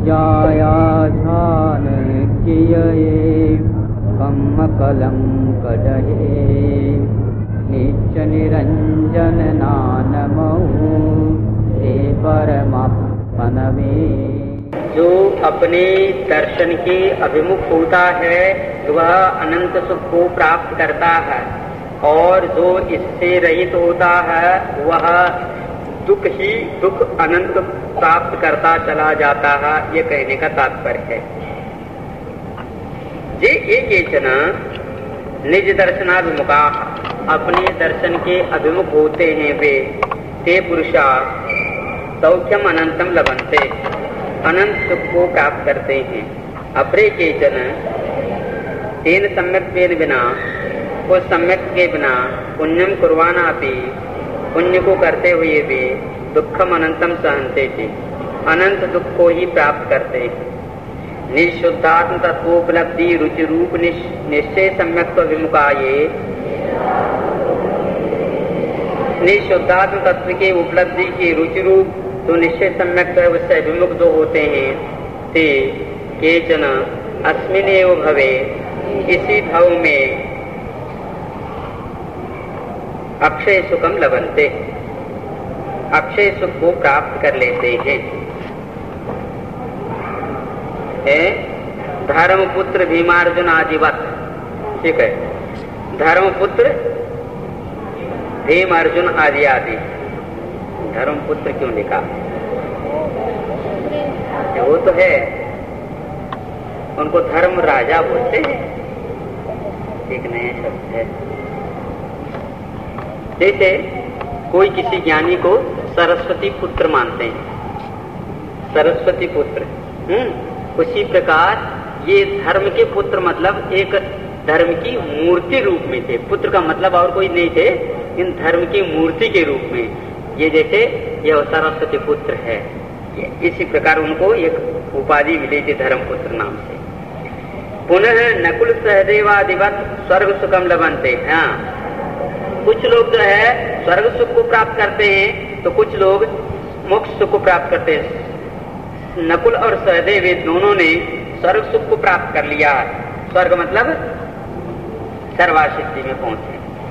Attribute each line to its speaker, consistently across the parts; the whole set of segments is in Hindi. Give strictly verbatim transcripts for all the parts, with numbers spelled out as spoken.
Speaker 1: जायाधान किये कम कलंक डहे निच निरंजन नानमहु ते परमात्मन में।
Speaker 2: जो अपने दर्शन के अभिमुख होता है वह अनंत सुख को प्राप्त करता है, और जो इससे रहित होता है वह दुख ही दुख अनंत प्राप्त करता चला जाता है। ये कहने का तात्पर्य है। जे एकेचन निज दर्शनाभिमुखा, अपने दर्शन के अभिमुख होते हैं वे, ते पुरुषा सौख्यम अनंतम लभन्ते, अनंत सुख को प्राप्त करते हैं। अपरे केचन तेन सम्यक्त्वेन बिना, उस सम्यक के बिना पुण्यम कुर्वाणा अपि, पुण्य को करते हुए भी दुखम अनंतम सहन्ते थे, अनंत दुख को ही प्राप्त करते हैं। निःशुद्धात्म तत्वोपलब्धि रुचि रूप निश्चय सम्यक्त्व विमुखाये, निःशुद्धात्म तत्व के उपलब्धि के रुचि रूप तो निश्चय सम्यक्त्व उससे विमुख जो होते हैं, ते केचन अस्मिन् एव भवे, इसी भव में अक्षय सुखम लभन्ते, अक्षय सुख को प्राप्त कर लेते हैं। धर्मपुत्र भीमार्जुन आदिवत, ठीक है। धर्मपुत्र भीम अर्जुन आदि आदि, धर्मपुत्र क्यों लिखा? वो तो है, उनको धर्म राजा बोलते हैं, एक नया शब्द है। जैसे कोई किसी ज्ञानी को सरस्वती पुत्र मानते हैं, सरस्वती पुत्र, हम्म उसी प्रकार ये धर्म के पुत्र मतलब एक धर्म की मूर्ति रूप में थे। पुत्र का मतलब और कोई नहीं थे, इन धर्म की मूर्ति के रूप में। ये जैसे यह सरस्वती पुत्र है, इसी प्रकार उनको एक उपाधि मिली थी धर्मपुत्र नाम से। पुनः नकुल सहदेवादिवत स्वर्ग सुखम लभन्ते। हाँ, कुछ लोग जो है स्वर्ग सुख को प्राप्त करते हैं, तो कुछ लोग मोक्ष सुख को प्राप्त करते हैं। नकुल और सहदेव दोनों ने स्वर्ग सुख को प्राप्त कर लिया। स्वर्ग मतलब सर्वासिद्धि में पहुंचे।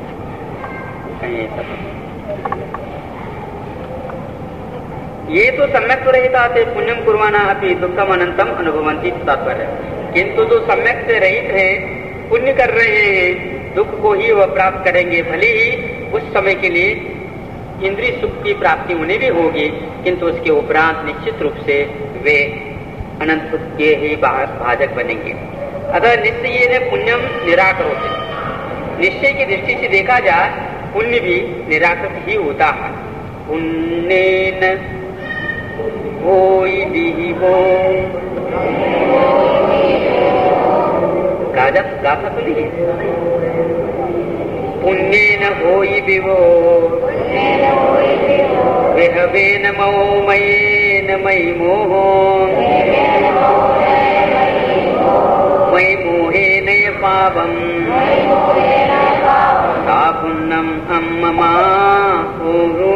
Speaker 2: ये तो सम्यक तो रहता थे, पुण्यम कुर्वाणा अपि दुखम अनंतम अनुभवन्ति, तात्पर्य। किंतु जो सम्यक से रहित है, पुण्य कर रहे हैं, दुख को ही वह प्राप्त करेंगे। भले ही उस समय के लिए इंद्रिय सुख की प्राप्ति उन्हें भी होगी, किंतु उसके उपरांत निश्चित रूप से वे अनंत सुख के ही भाजक बनेंगे। अतः निश्चय ने पुण्यम निराकृत, निश्चय की दृष्टि से देखा जाए पुण्य भी निराकृत ही होता है। पुण्येन होई विहिवो, गाजा गाथा तो नहीं, पुण्येन होई विवो विहवेन मयेन मयि मोहो, मयि मोहेन पावम सा पुण्यम अम्ममा होरु।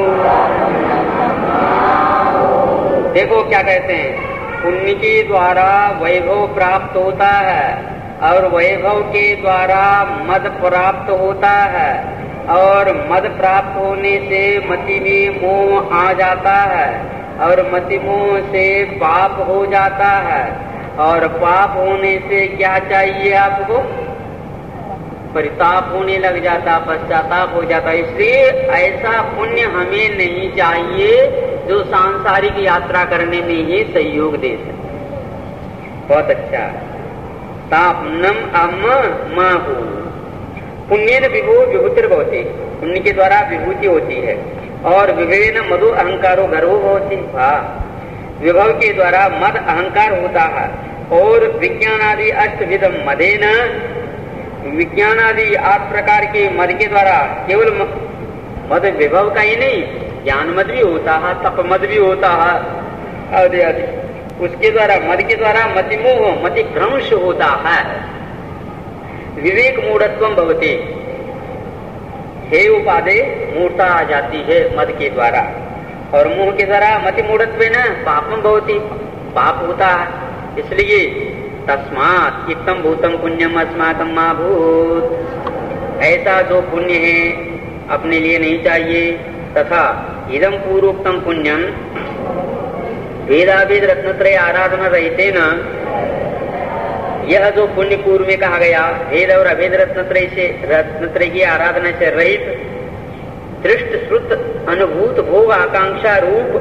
Speaker 2: देखो क्या कहते हैं, पुण्य के द्वारा वैभव प्राप्त होता है, और वैभव के द्वारा मद प्राप्त होता है, और मद प्राप्त होने से मति में मोह आ जाता है, और मति मोह से पाप हो जाता है, और पाप होने से क्या चाहिए आपको? परिताप होने लग जाता, पश्चाताप हो जाता। इसलिए ऐसा पुण्य हमें नहीं चाहिए जो सांसारिक यात्रा करने में ही सहयोग दे सके। बहुत अच्छा। तापुण्यम अम्म माहू, पुण्येन विभो विभूतिर भवति, पुण्य के द्वारा विभूति होती है, और विभवेन मधु अहंकारो गर्वो भवति। विभव के द्वारा मद अहंकार होता है, और विज्ञानादि अष्टविधम मदेन, विज्ञानादि आठ प्रकार के मद के द्वारा, केवल मद विभव का ही नहीं, ज्ञान मद भी होता है, तप मद भी होता है, आदि आदि। उसके द्वारा, मद के द्वारा मति मोह मति भ्रंश होता है। विवेक मूढ़त्वम भवति, हे उपादे मूर्ता आ जाती है मद के द्वारा, और मोह के द्वारा मति मूढ़त्व न पापम भवति, पाप होता है। इसलिए तस्मात् इत्थं भूतं पुण्यम अस्माकं मा भूत्, ऐसा जो पुण्य है अपने लिए नहीं चाहिए। तथा इदं पूर्वोक्तम पुण्यम वेदावेद रत्नत्रय आराधना रहते न, यह जो पुण्य पूर्व में कहा गया वेद और अवेद रत्नत्रय से रत्नत्रय की आराधना से रहित दृष्ट श्रुत अनुभूत भोग आकांक्षा रूप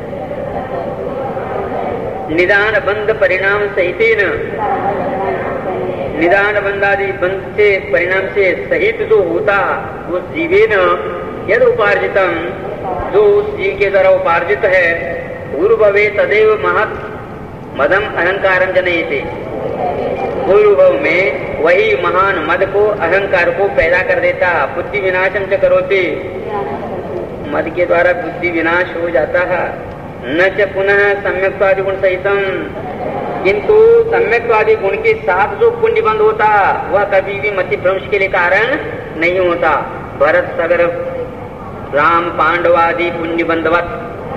Speaker 2: निदान बंध परिणाम सहित न, निदान बंधादि बंध से परिणाम से सहित जो होता वो जीवे न यद उपार्जितम, जो उस जीव के द्वारा उपार्जित है पूर्ववे तदेव महत् मदम अहंकारम जनयते, पूर्वभव में वही महान मद को अहंकार को पैदा कर देता। बुद्धि विनाशम च करोति, मद के द्वारा बुद्धि विनाश हो जाता है। न च पुनः सम्यक्त्वादि गुण सहितम, किंतु सम्यक्त्वादि गुण के साथ जो पुण्य बंध होता वह कभी भी मति भ्रंश के लिए कारण नहीं होता। भरत सगर राम पांडवादि पुण्य बंधवत,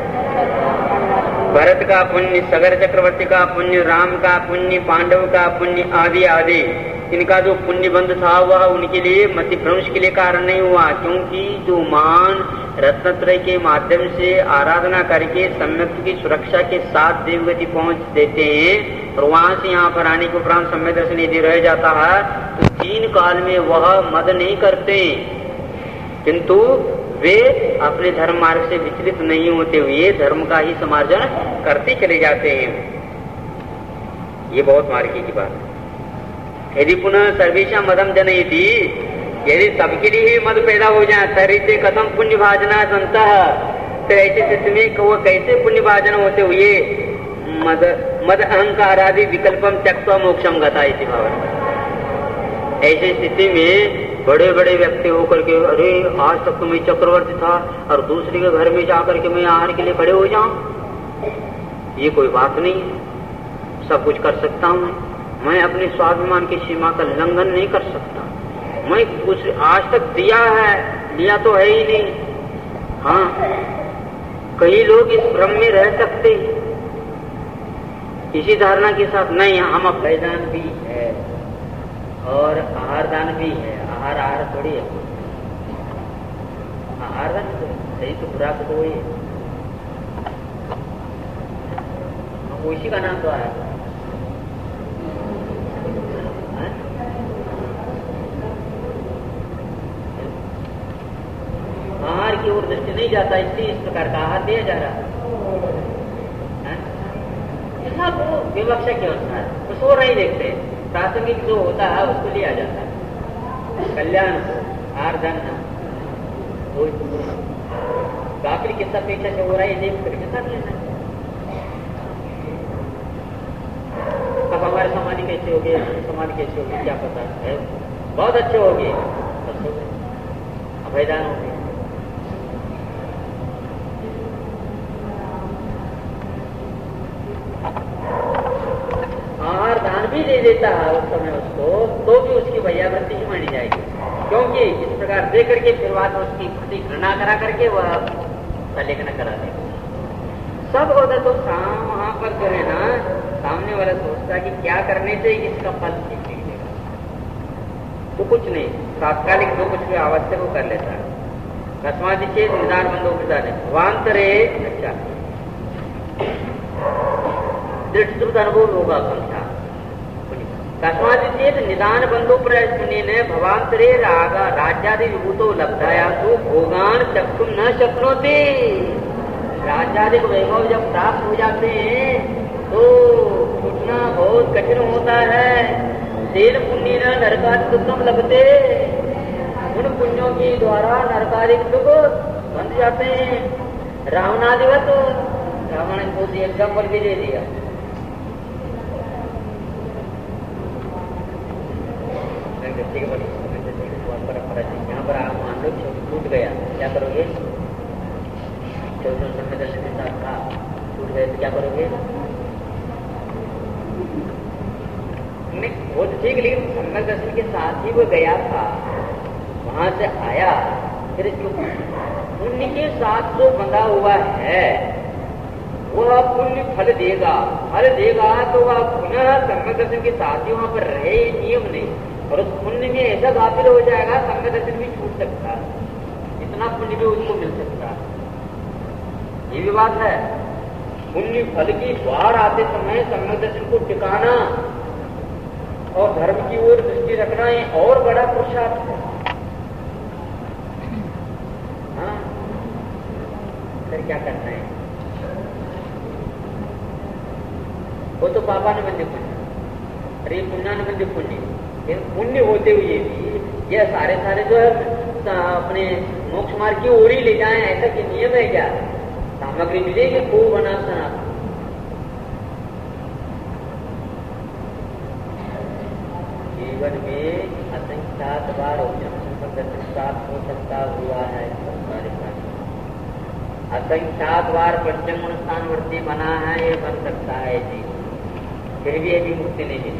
Speaker 2: भरत का पुण्य, सगर चक्रवर्ती का पुण्य, राम का पुण्य, पांडव का पुण्य आदि आदि, इनका जो पुण्य बंध था वह उनके लिए मति भ्रंश के लिए कारण नहीं हुआ, क्योंकि जो महान रत्नत्रय के माध्यम से आराधना करके सम्यक की सुरक्षा के साथ देवगति पहुंच देते हैं और वहां से यहाँ पर आने के उपरांत सम्यक दर्शन यदि रह जाता है तो तीन काल में वह मद नहीं करते, किंतु वे अपने धर्म मार्ग से विचलित नहीं होते हुए धर्म का ही समार्जन करते चले जाते हैं। ये बहुत मार्गी की बात है। यदि पुनः सर्वेशा मदम जनयति, यदि सबके लिए ही मद पैदा हो जाए तरीते कथम पुण्य भाजना संत, तो ऐसे स्थिति में वो कैसे पुण्य भाजन होते हुए मद मद अहंकार आदि विकल्पम त्यक्त्वा मोक्षम गता इति भावना। ऐसी स्थिति में बड़े बड़े व्यक्ति होकर के अरे आज तक तो मैं चक्रवर्ती था और दूसरे के घर में जाकर के मैं आहार के लिए खड़े हो जाऊं, ये कोई बात नहीं है। सब कुछ कर सकता हूं, मैं अपने स्वाभिमान की सीमा का उल्लंघन नहीं कर सकता। मैं कुछ आज तक दिया है, लिया तो है ही नहीं। हाँ, कई लोग इस भ्रम में रह सकते इसी धारणा के साथ, नहीं हम अभयदान भी है और आहार दान भी है। आहार आहार थोड़ी है, आहार दान सही तो बुरा तो वही है, उसी का नाम तो आया। आहार की ओर दृष्टि नहीं जाता, इसलिए इस प्रकार का आहार दिया जा रहा है। सब विवक्षा के अनुसार उसको नहीं देखते, प्रासंगिक जो होता है उसको लिया जाता है। कल्याण आहार धन बाकी किस अपेक्षा से हो रहा है ये देख करके कर लेना। अब हमारे समाधि कैसे हो गए, समाधि कैसे हो गई क्या पता है, बहुत अच्छे हो गए, अभयदान हो गए। आहार दान भी दे देता है उस समय उसको, तो भी उसकी भैयावृत्ति ही मानी जाएगी, क्योंकि इस प्रकार दे करके फिर बाद में उसकी प्रति घृणा करा करके वह लेखन करा देगा। सब होता तो वहां पर जो है ना सामने वाला सोचता कि क्या करने से इसका फल ठीक मिलेगा, तो कुछ नहीं, तात्कालिक जो कुछ भी आवश्यक वो कर लेता है। कस्मादि चेत निदान बंधो प्रदान वांतरे, अच्छा दृष्टि अनुभव होगा पंथा कस्मादि चेत निदान बंधो प्रश्न भवांतरे रागा राज्यादि विभूतो लब्धाया तो भोगान चक्षुम न शक्नोते। राज्यादि वैभव जब प्राप्त हो जाते हैं तो छूटना बहुत कठिन होता है। तेल पुण्य न नरकादि दुखम लगते, उन पुण्यों के द्वारा नरकादि दुख बन जाते हैं। रावणादिवत, रावण को एग्जाम्पल भी दे दिया। परंपरा यहाँ पर आप मान लो छूट गया, क्या करोगे? चौदह संवेदन के साथ था, छूट गए तो क्या करोगे? नहीं वो तो ठीक, लेकिन संगत दर्शन के साथ ही वो गया था, वहां से आया, फिर पुण्य के साथ जो बंधा हुआ है वह पुण्य फल देगा। फल देगा तो वह पुनः सम्यक दर्शन के साथ ही वहां पर रहे, नियम नहीं। और उस पुण्य में ऐसा गाफिल हो जाएगा, सम्यक दर्शन भी छूट सकता है, इतना पुण्य भी उसको मिल सकता है। ये भी बात है। पुण्य फल की बाढ़ आते समय सम्यक दर्शन को टिकाना और धर्म की ओर दृष्टि रखना ये और बड़ा पुरुषार्थ है। हाँ, फिर क्या करना है? वो तो पापा ने बंदे पुण्य, अरे पुण्य ने बंदे पुण्य, पुण्य होते हुए भी यह सारे सारे जो है अपने मोक्ष मार्ग की ओर ही ले जाएं, ऐसा कि नियम है क्या? सामग्री मिलेगी खूब बना सना। जीवन में असंख्यात बार दर्शन प्राप्त हो सकता हुआ है, असंख्यात बार पंचम गुण स्थानवर्ती बना है, ये बन सकता है जी, फिर भी अभी मुक्ति नहीं मिली।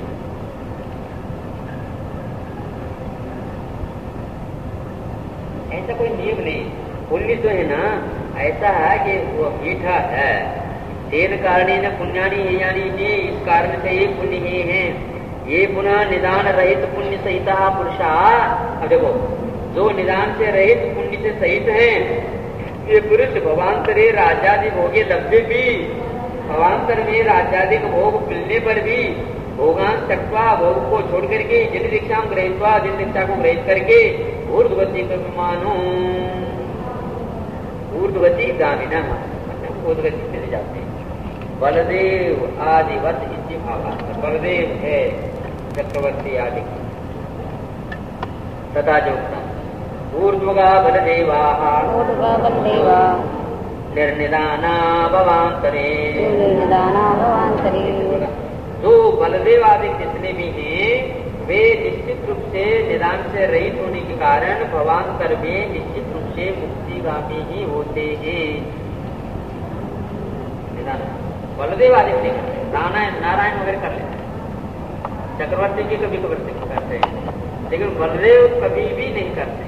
Speaker 2: ऐसा कोई नियम नहीं। पुण्य जो है ना ऐसा है कि वो मीठा है। तेन कारणे न पुण्यानी है, यानी ये इस कारण से ये पुण्य ही है। ये पुनः निदान रहित पुण्य सहित पुरुषा, अब देखो जो निदान से रहित पुण्य से सहित है, ये पुरुष भवांतरे राज्यादि भोगे लभ्य भी, भवांतर में राज्यादि का भोग मिलने पर भी भोगान तत्वा भोग को छोड़ करके जिन दीक्षा ग्रहित्वा जिन दीक्षा को ग्रहित करके ऊर्ध्वगति मानो, ऊर्ध्वगति गामिना मतलब ऊर्ध्वगति चले जाते हैं। बलदेव आदिवत इति भावा, बलदेव है चक्रवर्ती आदि तथा जो ऊर्ध्वगा बलदेवा निर्निदाना भवांतरे, जो बलदेव आदि जितने भी हैं वे निश्चित रूप से निदान से रहित होने के कारण भवांतर में निश्चित रूप से मुक्तिगामी ही होते हैं। निदान बलदेव आदि नहीं करते, नारायण नारायण वगैरह कर लेते, चक्रवर्ती जी कभी कभी करते हैं, लेकिन बलदेव कभी भी नहीं करते।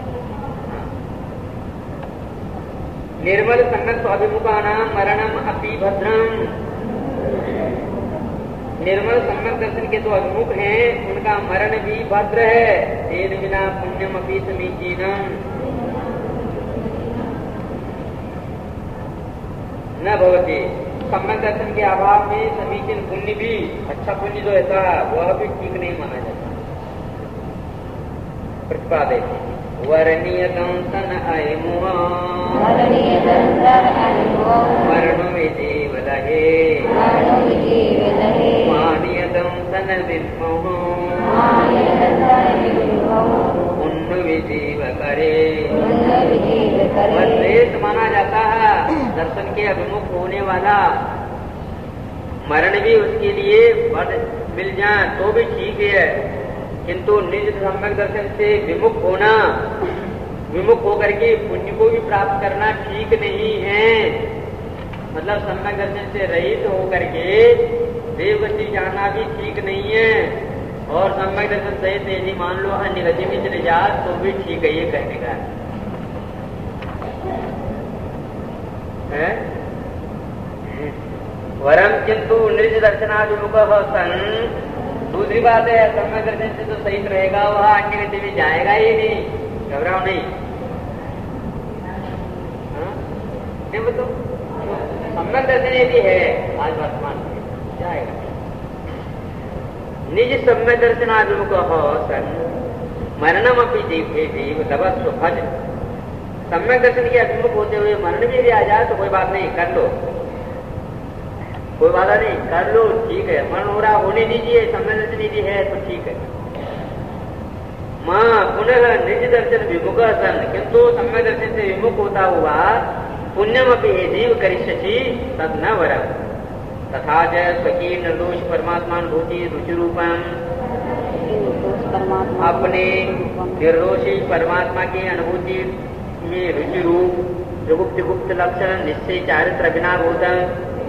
Speaker 2: निर्मल संगत स्वाभिमुखानां मरणम अपि भद्रम, निर्मल सम्यक दर्शन के जो अभिमुख हैं उनका मरण भी भद्र है। तेन बिना पुण्यम अपि समीचीनम न भवति, सम्यक दर्शन के अभाव में समीचीन पुण्य भी, अच्छा पुण्य जो ऐसा वह भी ठीक नहीं माना जाता। प्रतिपादित वरणीय दंसन अयमुआ मरणो विजीव लहे, मानीय दंसन विष्णु पुण्य विजीव करे। श्रेष्ठ माना जाता है दर्शन के अभिमुख होने वाला, मरण भी उसके लिए मिल जाए तो भी ठीक है, किंतु निज सम्यक दर्शन से विमुख होना, विमुख होकर के पुण्य को भी प्राप्त करना ठीक नहीं है। मतलब सम्यक दर्शन से रहित होकर के देवगति जाना भी ठीक नहीं है, और सम्यक दर्शन सहित यदि मान लो अन्य गति में चले जा तो भी ठीक है, ये कहने का है। वरम किंतु निज दर्शनाभिमुख सन, दूसरी बात है सम्यक दर्शन से तो सहित रहेगा, वह अन्य गति में जाएगा ही नहीं, घबराओ नहीं। नहीं बताओ सम्यक दर्शन यदि है आज वर्तमान में जाएगा। निज सम्यक दर्शनाभिमुख सन मरणम अपि जीव तबस्व भज, सम्यक दर्शन के अभिमुख होते हुए मरण भी, भी आ जाए तो कोई बात नहीं, कर लो, कोई बाधा नहीं, कर लो, ठीक है। मरण हो रहा होने दीजिए, सम्यक दर्शन यदि है तो ठीक है। मां पुनः निज दर्शन विमुख सन, किंतु सम्यक दर्शन से विमुख होता हुआ पुण्यम अपि जीव करिष्यसि तद न वरम, तथा च स्वकीय निर्दोष परमात्मानुभूति रुचि रूपम, अपने निर्दोषी परमात्मा की अनुभूति में रुचि रूप गुप्त गुप्त लक्षण निश्चय चारित्र अभिनाभूतम,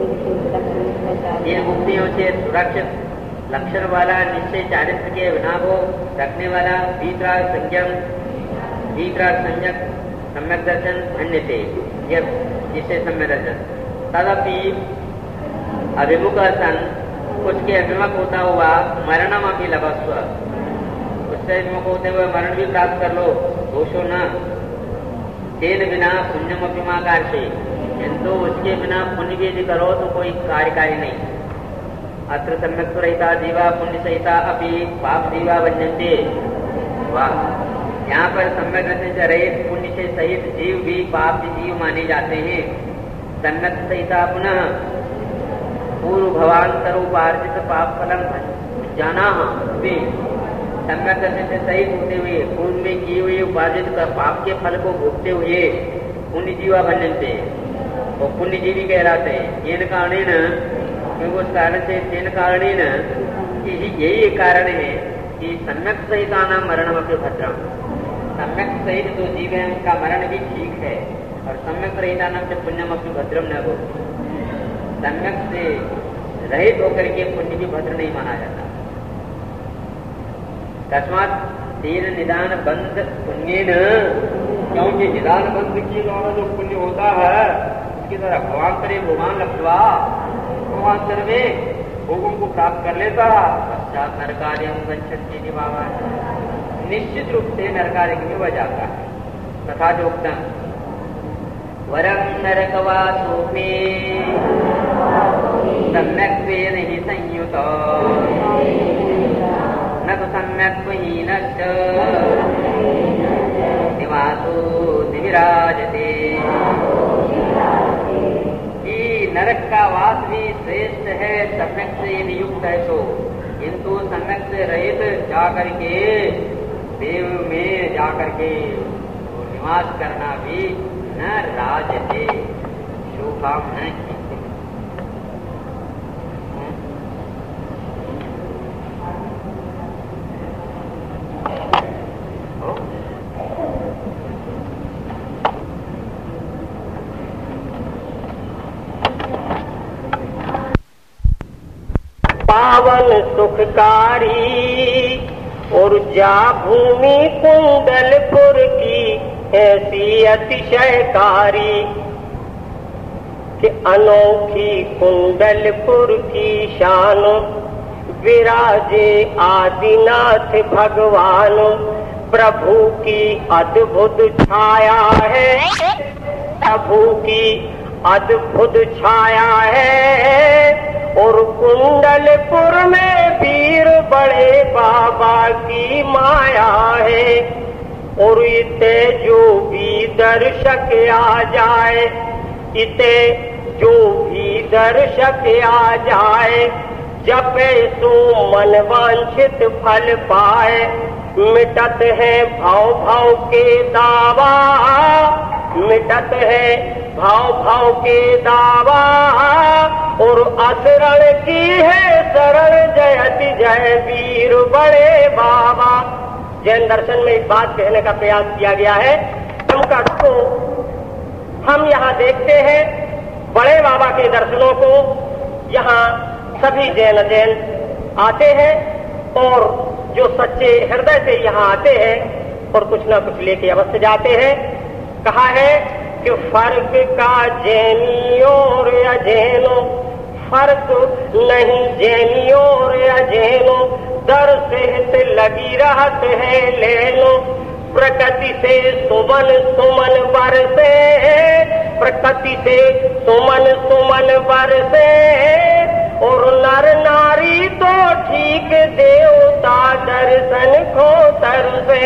Speaker 2: इन गुप्तियों से सुरक्षित लक्षण वाला निश्चय चारित्र के अभिनाभ रखने वाला भीतरा संयम भीतरा संयक सम्यक दर्शन अन्य थे, यह जिससे सम्यक दर्शन तदपि अभिमुख सन, उसके अभिमुख होता हुआ मरणम अभी लभस्व, उससे अभिमुख होते हुए मरण भी प्राप्त कर लो, दोषो न तेन बिना पुण्यम अभिमाकार से, किंतु उसके बिना पुण्य भी यदि करो तो कोई कार्यकारी नहीं। अत्र सम्यक रहिता जीवा पुण्य सहिता अभी पाप जीवा बनते। वाह, यहाँ पर सम्यक से रहित पुण्य से सहित जीव भी पाप जीव माने जाते हैं। सम्यक सहिता पुनः पूर्व भवांतरोपार्जित पाप फलम जाना भी, सम्यक से सहित होते हुए पूर्व में किए हुए उपार्जित कर पाप के फल को भोगते हुए पुण्य जीवा बनते और पुण्य जीवी कहलाते हैं। येन कारणेन, क्योंकि उस कारण से तेन कारणेन, यही कारण है कि सम्यक सहिता नाम मरणम अपने भद्रम, सम्यक सहित जो जीव है उनका मरण भी ठीक है, और सम्यक रहिता नाम से पुण्यम अपने भद्रम न हो, सम्यक से रहित होकर के पुण्य भी भद्र नहीं माना जाता। तस्मात तीन निदान बंध पुण्य न, क्योंकि निदान बंध के द्वारा जो पुण्य होता है उसके द्वारा भगवान भगवान लब्धवा, भगवान में भोगों को प्राप्त कर लेता, पश्चात नरकार्य गच्छन्ति बाबा, निश्चित रूप से नरकार्य में वह जाता है। तथा जो उत्तम वरम नरकवासो में सम्यक नहीं संयुत न तो सम्यक हीनश्च निवासो दिविराजते। नरक का वास भी श्रेष्ठ है सम्यक से नियुक्त है तो, किंतु सम्यक से रहित जाकर के देव में जाकर के निवास करना भी न राजते, शोभा न।
Speaker 3: पावन सुखकारी और जा भूमि कुंडलपुर की ऐसी अतिशयकारी कि अनोखी कुंडलपुर की शान विराजे आदिनाथ भगवान। प्रभु की अद्भुत छाया है, प्रभु की अद्भुत छाया है, और कुंडलपुर में वीर बड़े बाबा की माया है। और इते जो भी दर्शक आ जाए, इते जो भी दर्शक आ जाए, जपे सो मन वांछित फल पाए। मिटत है भाव भाव के दावा, मिटत है भाव भाव के दावा, और असरण की है शरण जयति जय वीर बड़े बाबा। जैन दर्शन में इस बात कहने का प्रयास किया गया है, उनका को हम यहाँ देखते हैं बड़े बाबा के दर्शनों को। यहाँ सभी जैन जैन आते हैं और जो सच्चे हृदय से यहाँ आते हैं और कुछ ना कुछ लेके अवश्य जाते हैं। कहा है कि फर्क का जैनियों और अजैनो, फर्क नहीं जैनियों और अजैनो, दर से लगी रहत है ले लो। प्रकृति से सुमन सुमन बरसे, प्रकृति से सुमन सुमन बरसे, और नर नारी तो ठीक देवता दर्शन को तरसे।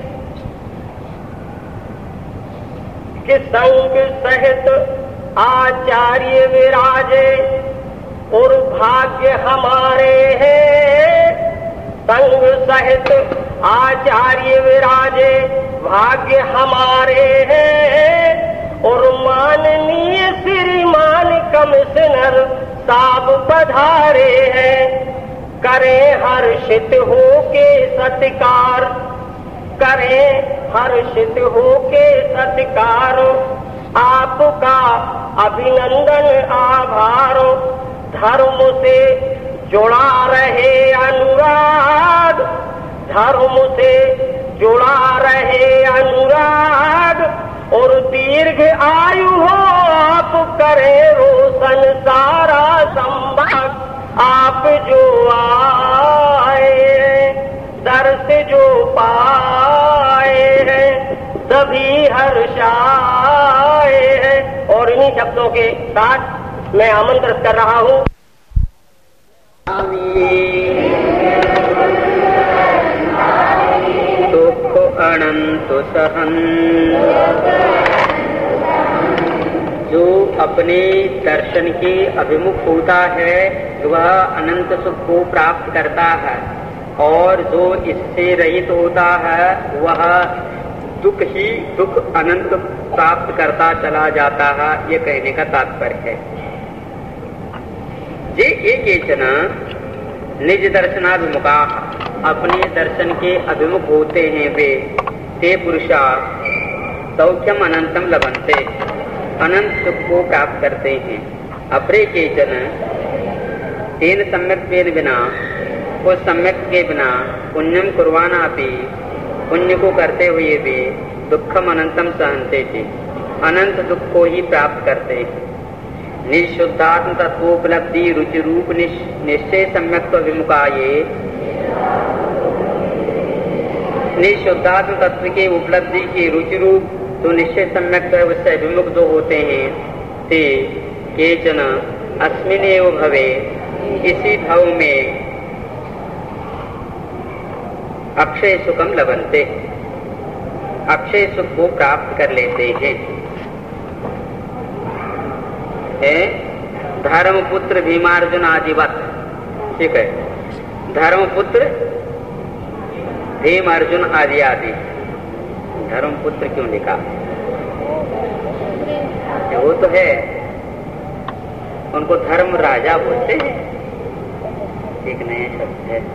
Speaker 3: कि संग सहित आचार्य विराजे और भाग्य हमारे हैं। संग सहित आचार्य विराजे भाग्य हमारे हैं, और माननीय श्रीमान कमिश्नर साहब पधारे हैं। करें हर्षित हो के सत्कार, करें हर्षित हो के सत्कार, आपका अभिनंदन आभार। धर्म से जुड़ा रहे अनुराग, धर्म से जुड़ा रहे अनुराग, और दीर्घ आयु हो आप करे रोशन सारा संभाग आप जो आए दर से जो पाए हैं सभी हर्षाए हैं। और इन्हीं शब्दों के साथ मैं आमंत्रित कर रहा हूँ
Speaker 2: दुख अनंत सहन। जो अपने दर्शन के अभिमुख होता है वह अनंत सुख को प्राप्त करता है, और जो इससे रहित होता है वह दुख ही दुख अनंत प्राप्त करता चला जाता है। ये कहने का तात्पर्य है। जे एकेचन निज दर्शनाभिमुखा, अपने दर्शन के अभिमुख होते हैं वे, ते पुरुषा सौख्यम अनंतम लभन्ते, अनंत सुख को प्राप्त करते हैं। अपरे केचन तेन सम्यक्त्वेन बिना, उस सम्यक के बिना, पुण्यम कुर्वाणा अपि, पुण्य को करते हुए भी दुखम अनंतम सहन्ते थे, अनंत दुख को ही प्राप्त करते हैं। निशुद्धात्म तत्वोपलब्धि रुचि रूप निश्चय सम्यक्त्व विमुखाये, निशुद्धात्म तत्व के उपलब्धि की रुचि रूप तो निश्चय सम्यक्त्व उससे विमुख जो होते हैं, ते केचन अस्मिनेव भवे, इसी भव में अक्षय सुखम लभन्ते, अक्षय सुख को प्राप्त कर लेते हैं। धर्मपुत्र भीमार्जुन आदिवत, ठीक है। धर्मपुत्र भीम अर्जुन आदि आदि, धर्मपुत्र क्यों लिखा? वो तो है, उनको धर्म राजा बोलते हैं, एक नया शब्द है।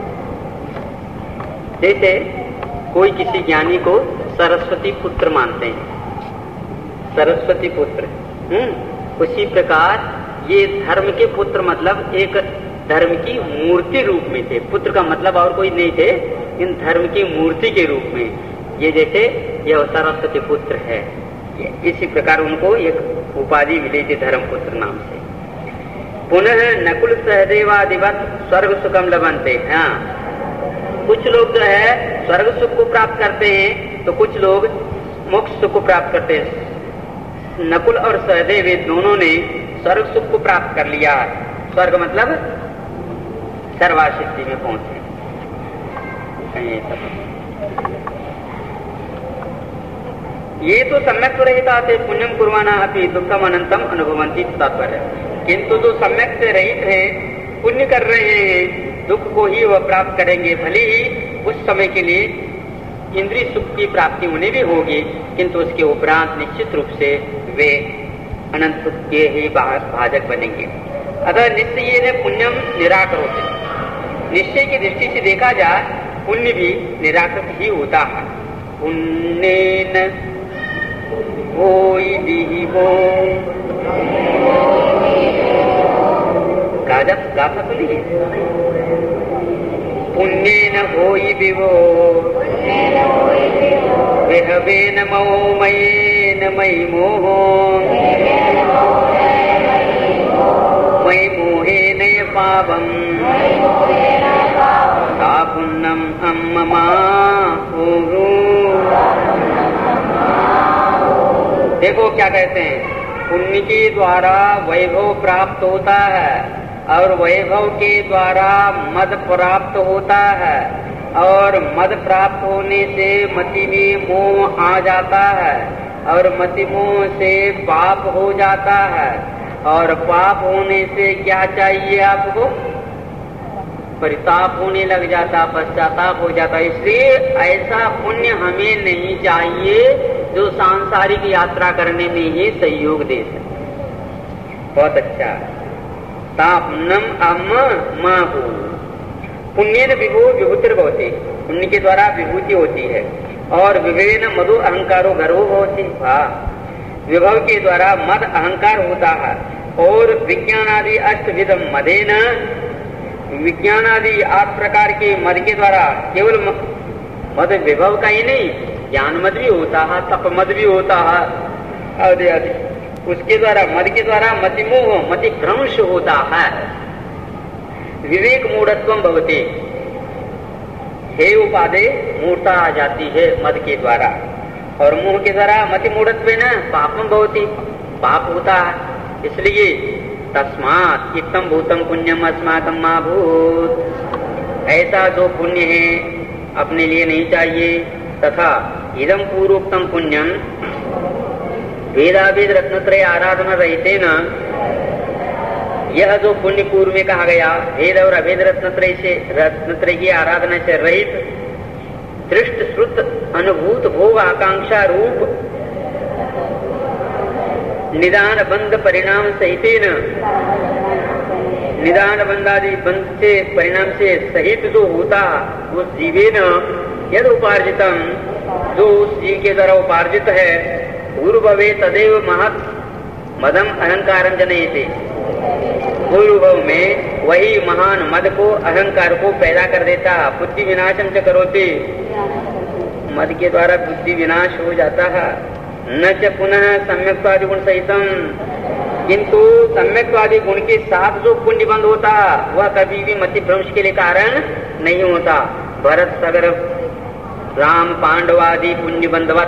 Speaker 2: जैसे कोई किसी ज्ञानी को सरस्वती पुत्र मानते हैं, सरस्वती पुत्र, हम्म उसी प्रकार ये धर्म के पुत्र मतलब एक धर्म की मूर्ति रूप में थे। पुत्र का मतलब और कोई नहीं थे, इन धर्म की मूर्ति के रूप में। ये जैसे यह सरस्वती पुत्र है, ये इसी प्रकार उनको एक उपाधि मिली थी धर्मपुत्र नाम से। पुनः नकुल सहदेवादिवत स्वर्ग सुखम लभन्ते। हाँ, कुछ लोग जो है स्वर्ग सुख को प्राप्त करते हैं, तो कुछ लोग मोक्ष सुख को प्राप्त करते हैं। नकुल और सहदेव दोनों ने स्वर्ग सुख को प्राप्त कर लिया। स्वर्ग मतलब सर्वासिद्धि में पहुंचे। ये तो सम्यक तो रहित थे, पुण्यम कुर्वाणा अपि दुखम अनंतम अनुभवन्ति, तात्पर्य। किंतु जो सम्यक से रहित है, पुण्य कर रहे हैं, दुख को ही वह प्राप्त करेंगे। भले ही उस समय के लिए इंद्रिय सुख की प्राप्ति उन्हें भी होगी, किंतु उसके उपरांत निश्चित रूप से वे अनंत सुख के ही भाजक बनेंगे। अतः निश्चय ने पुण्यम निराकृत, निश्चय की दृष्टि से देखा जाए पुण्य भी निराकृत ही होता है। पुण्येन होई विहिवो, गाजा गाथा तो नहीं, पुण्येन होई विवो विहवेन मयेन मयि मोहो, मयि मोहेन पावम सा पुण्यम अम्ममा। देखो क्या कहते हैं, पुण्य के द्वारा वैभव प्राप्त होता है, और वैभव के द्वारा मद प्राप्त होता है, और मद प्राप्त होने से मति में मोह आ जाता है, और मति मोह से पाप हो जाता है, और पाप होने से क्या चाहिए आपको? परिताप होने लग जाता, पश्चाताप हो जाता। इसलिए ऐसा पुण्य हमें नहीं चाहिए जो सांसारिक यात्रा करने में ही सहयोग दे सके। बहुत अच्छा। तापनम अम्म माहू, पुण्येन विभु विभूतिर्भवति, पुण्य के द्वारा विभूति होती है, और विवेन मधु अहंकारो गर्वो भवति। विभव के द्वारा मद अहंकार होता है, और विज्ञान आदि अष्टविधम मदेन, विज्ञान आदि आठ प्रकार के मद के द्वारा, केवल मद विभव का ही नहीं, ज्ञान मद भी होता है, तप मद भी होता है, आदि आदि उसके द्वारा, मद के द्वारा मतिमोह मति भ्रंश होता है। विवेक मूढ़त्वम भवति, हे उपादे मूर्ता आ जाती है मद के द्वारा, और मोह के द्वारा मति मूढ़त्व न पापम भवति, पाप होता है। इसलिए तस्मात् इत्थं भूतम पुण्यम अस्माकं मा भूत्, ऐसा जो पुण्य है अपने लिए नहीं चाहिए। तथा इदम पूर्वोक्तम पुण्यम वेदावेद रत्नत्रय आराधना रहते न, यह जो पुण्य पूर्व में कहा गया वेद और अवेद रत्नत्रय से, रत्नत्रय की आराधना से रहित, दृष्ट श्रुत अनुभूत भोग आकांक्षा रूप निदान बंध परिणाम सहित न, निदान बंधादि बंध से परिणाम से सहित जो होता उस जीवे न यद उपार्जितम, जो उस जीव के द्वारा उपार्जित है, पूर्ववे तदेव महत् मदम अहंकारं जनयते, पूर्व में वही महान मद को, अहंकार को पैदा कर देता। बुद्धि विनाशम च करोति, मद के द्वारा बुद्धि विनाश हो जाता है। न च पुनः सम्यक्त्वादि गुण सहितम, किंतु सम्यक्त्वादि गुण के साथ जो पुण्य बंध होता वह कभी भी मति भ्रंश के लिए कारण नहीं होता। भरत सगर राम पांडवादि पुण्य बंधवत,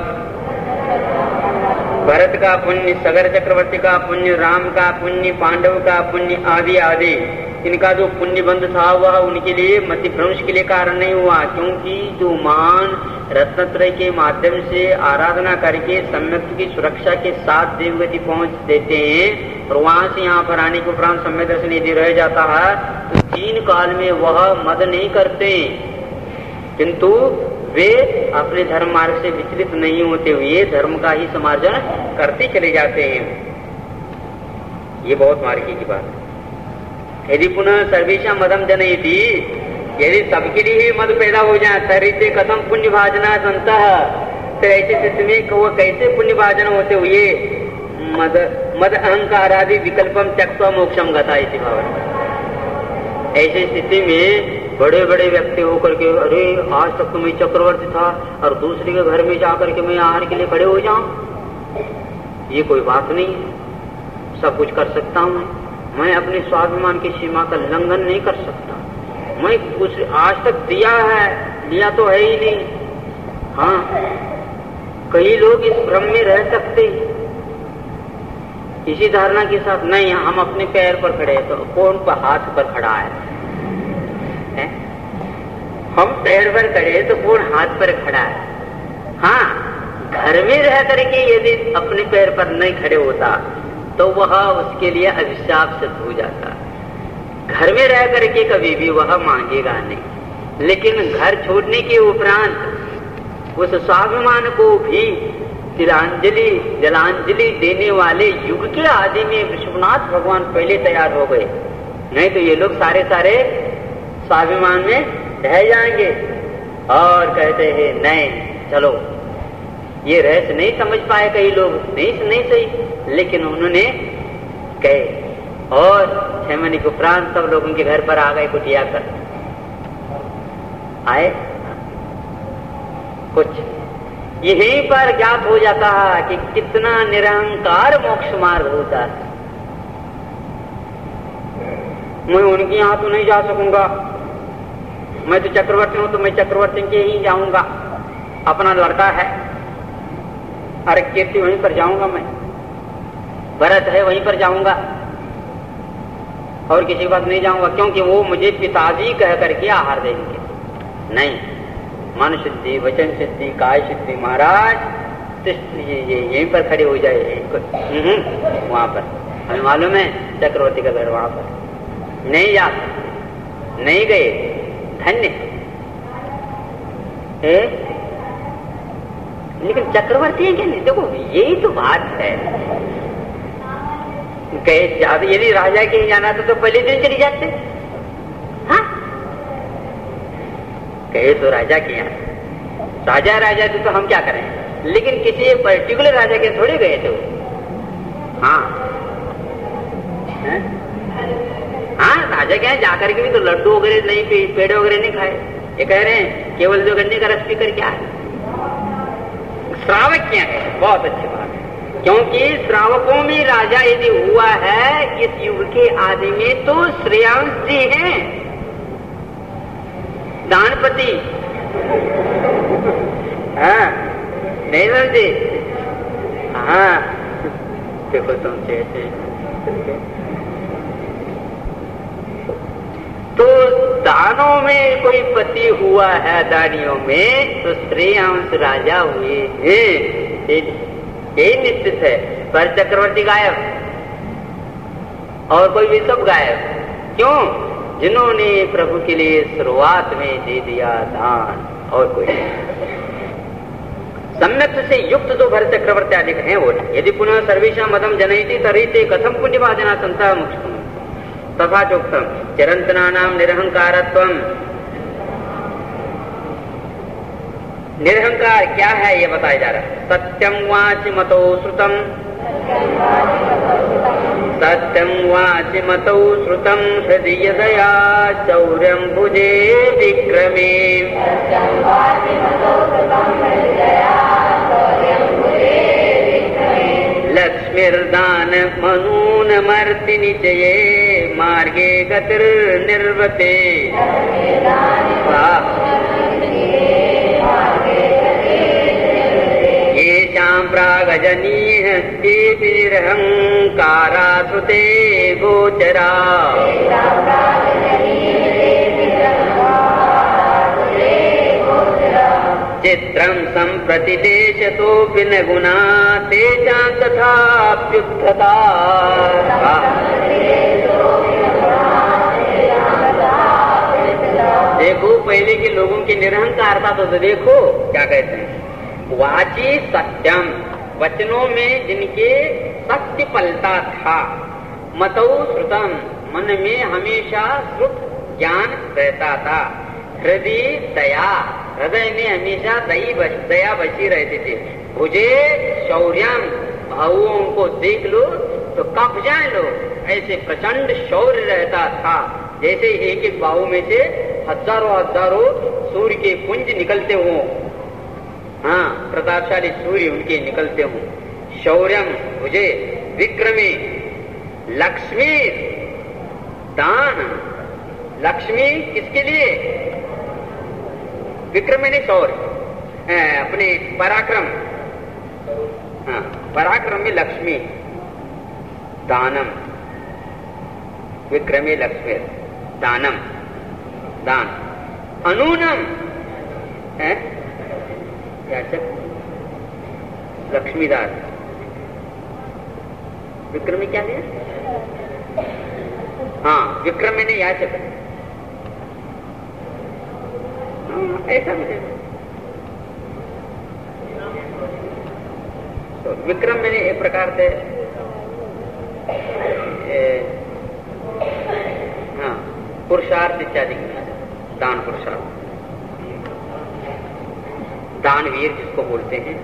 Speaker 2: भरत का पुण्य, सगर चक्रवर्ती का पुण्य, राम का पुण्य, पांडव का पुण्य आदि आदि, इनका जो पुण्य बंध था वह उनके लिए मति भ्रंश के लिए कारण नहीं हुआ, क्योंकि जो महान रत्नत्रय के माध्यम से आराधना करके सम्यक की सुरक्षा के साथ देवगति पहुंच देते हैं, और वहां से यहाँ पर आने के उपरांत सम्यक दर्शन यदि रह जाता है तो तीन काल में वह मद नहीं करते, किंतु वे अपने धर्म मार्ग से विचलित नहीं होते हुए धर्म का ही समार्जन करते चले जाते हैं। ये बहुत मार्गी की बात है। यदि पुनः सर्वेशा मदम जनयति, यदि सबके लिए ही मद पैदा हो जाए, तरीते कथम पुण्य भाजना संतः, तो ऐसे स्थिति में वो कैसे पुण्य भाजन होते हुए मद मद अहंकार आदि विकल्पम त्यक्त्वा मोक्षम गता इति भावना। ऐसी स्थिति में बड़े बड़े व्यक्ति होकर के, अरे आज तक तो मैं चक्रवर्ती था और दूसरे के घर में जाकर के मैं आहार के लिए खड़े हो जाऊं, ये कोई बात नहीं, सब कुछ कर सकता हूं मैं मैं अपने स्वाभिमान की सीमा का उल्लंघन नहीं कर सकता, मैं कुछ आज तक दिया है, दिया तो है ही नहीं। हाँ, कई लोग इस भ्रम में रह सकते इसी धारणा के साथ, नहीं हम अपने पैर पर खड़े हैं, तो कौन पर हाथ पर खड़ा है, है? हम पैर पर खड़े तो कौन हाथ पर खड़ा है। हाँ, घर में रह करके यदि अपने पैर पर नहीं खड़े होता तो वह उसके लिए अभिशाप सिद्ध हो जाता। घर में रह करके कभी भी वह मांगेगा नहीं, लेकिन घर छोड़ने के उपरांत उस स्वाभिमान को भी तिलांजलि जलांजलि देने वाले युग के आदि में विश्वनाथ भगवान पहले तैयार हो गए, नहीं तो ये लोग सारे सारे स्वाभिमान में रह जाएंगे और कहते हैं नहीं चलो, ये रहस्य नहीं समझ पाए कई लोग, नहीं नहीं सही, लेकिन उन्होंने गए और छह महीने के उपरांत सब लोग उनके घर पर आ गए, कुटिया कर आए। कुछ यहीं पर ज्ञात हो जाता है कि कितना निरहंकार मोक्ष मार्ग होता है। मैं उनके यहां तो नहीं जा सकूंगा, मैं तो चक्रवर्ती हूं तो मैं चक्रवर्ती के ही जाऊंगा, अपना लड़का है, अरे कीर्ति वहीं पर जाऊंगा, मैं भरत है वहीं पर जाऊंगा और किसी के पास नहीं जाऊंगा, क्योंकि वो मुझे पिताजी कह करके आहार देंगे। नहीं, मन सिद्धि, वचन सिद्धि, काय सिद्धि, महाराज ये यहीं पर खड़े हो जाए वहां पर, हमें मालूम है चक्रवर्ती का घर वहां पर, नहीं जा नहीं गए, धन्य है। लेकिन चक्रवर्ती है क्या नहीं, देखो यही तो बात है। कहे ज्यादा यदि राजा के ही जाना था तो पहले दिन चली जाते, हाँ कहे तो राजा के यहाँ, राजा राजा थे तो हम क्या करें, लेकिन किसी पर्टिकुलर राजा के थोड़े गए थे वो। हाँ है? हाँ, राजा क्या है जाकर के भी तो लड्डू वगैरह नहीं, पेड़े वगैरह नहीं खाए, ये कह रहे हैं केवल जो गन्ने का रस पीकर क्या है, श्रावक क्या है, बहुत अच्छी बात है, क्योंकि श्रावकों में राजा यदि हुआ है इस युग के आदि में तो श्रेयांश जी हैं, दानपति। हाँ नहीं समझे? हाँ देखो समझे ऐसे। तो दानों में कोई पति हुआ है, दानियों में तो श्रेयांश राजा हुए हैं, यही निश्चित है। पर चक्रवर्ती गायब और कोई भी सब गायब। क्यों? जिन्होंने प्रभु के लिए शुरुआत में दे दिया दान, और कोई सम्यक से युक्त जो भरत चक्रवर्ती आदि हैं वो। यदि पुनः सर्वेशा मदम जनयति तरीते कथम पुण्यवाजना संता मुक्तम तथा चोक्तम चिरंतनानाम निरहंकारत्वम। निरहंकार क्या है ये बताया जा रहा है। सत्यम वाचि मतो श्रुतम, सत्यम वाचि मतो श्रुतम हृदय दया चौर्यम भुजे विक्रमे। लक्ष्मीर्दान मनून मर्ति निचये मार्गे गतिर निर्वते। येषां प्रागजनीः तेभिरहंकारा श्रुते गोचरा। चित्रं सम्प्रति देशतोऽपि न गुणा तेषां तथाप्युत्थता। देखो पहले के लोगों की निरहंकारता तो देखो क्या कहते हैं। वाची सत्यम, वचनों में जिनके सत्य पलता था। मतौ श्रुतम, मन में हमेशा श्रुत ज्ञान रहता था। हृदय दया, हृदय में हमेशा दई दया बची रहती थी। भुजे शौर्यम, भावों को देख लो तो कप जाए लोग, ऐसे प्रचंड शौर्य रहता था। जैसे एक एक बाहु में से हजारों हजारों सूर्य के पुंज निकलते हों। हाँ, प्रतापशाली सूर्य उनके निकलते हों। शौर्यम भुजे विक्रमी, लक्ष्मी दान। लक्ष्मी किसके लिए? विक्रम ने शौर्य, अपने पराक्रम। हाँ, पराक्रम में लक्ष्मी, दानम। विक्रमे लक्ष्मी दानम, दान। अनूनम है याचक, लक्ष्मीदास। विक्रम में क्या है? हाँ, विक्रम में नहीं याचक। ऐसा भी तो विक्रम मैंने एक प्रकार से हाँ पुरुषार्थ इत्यादि दान, पुरुषार्थ, दानवीर जिसको बोलते हैं।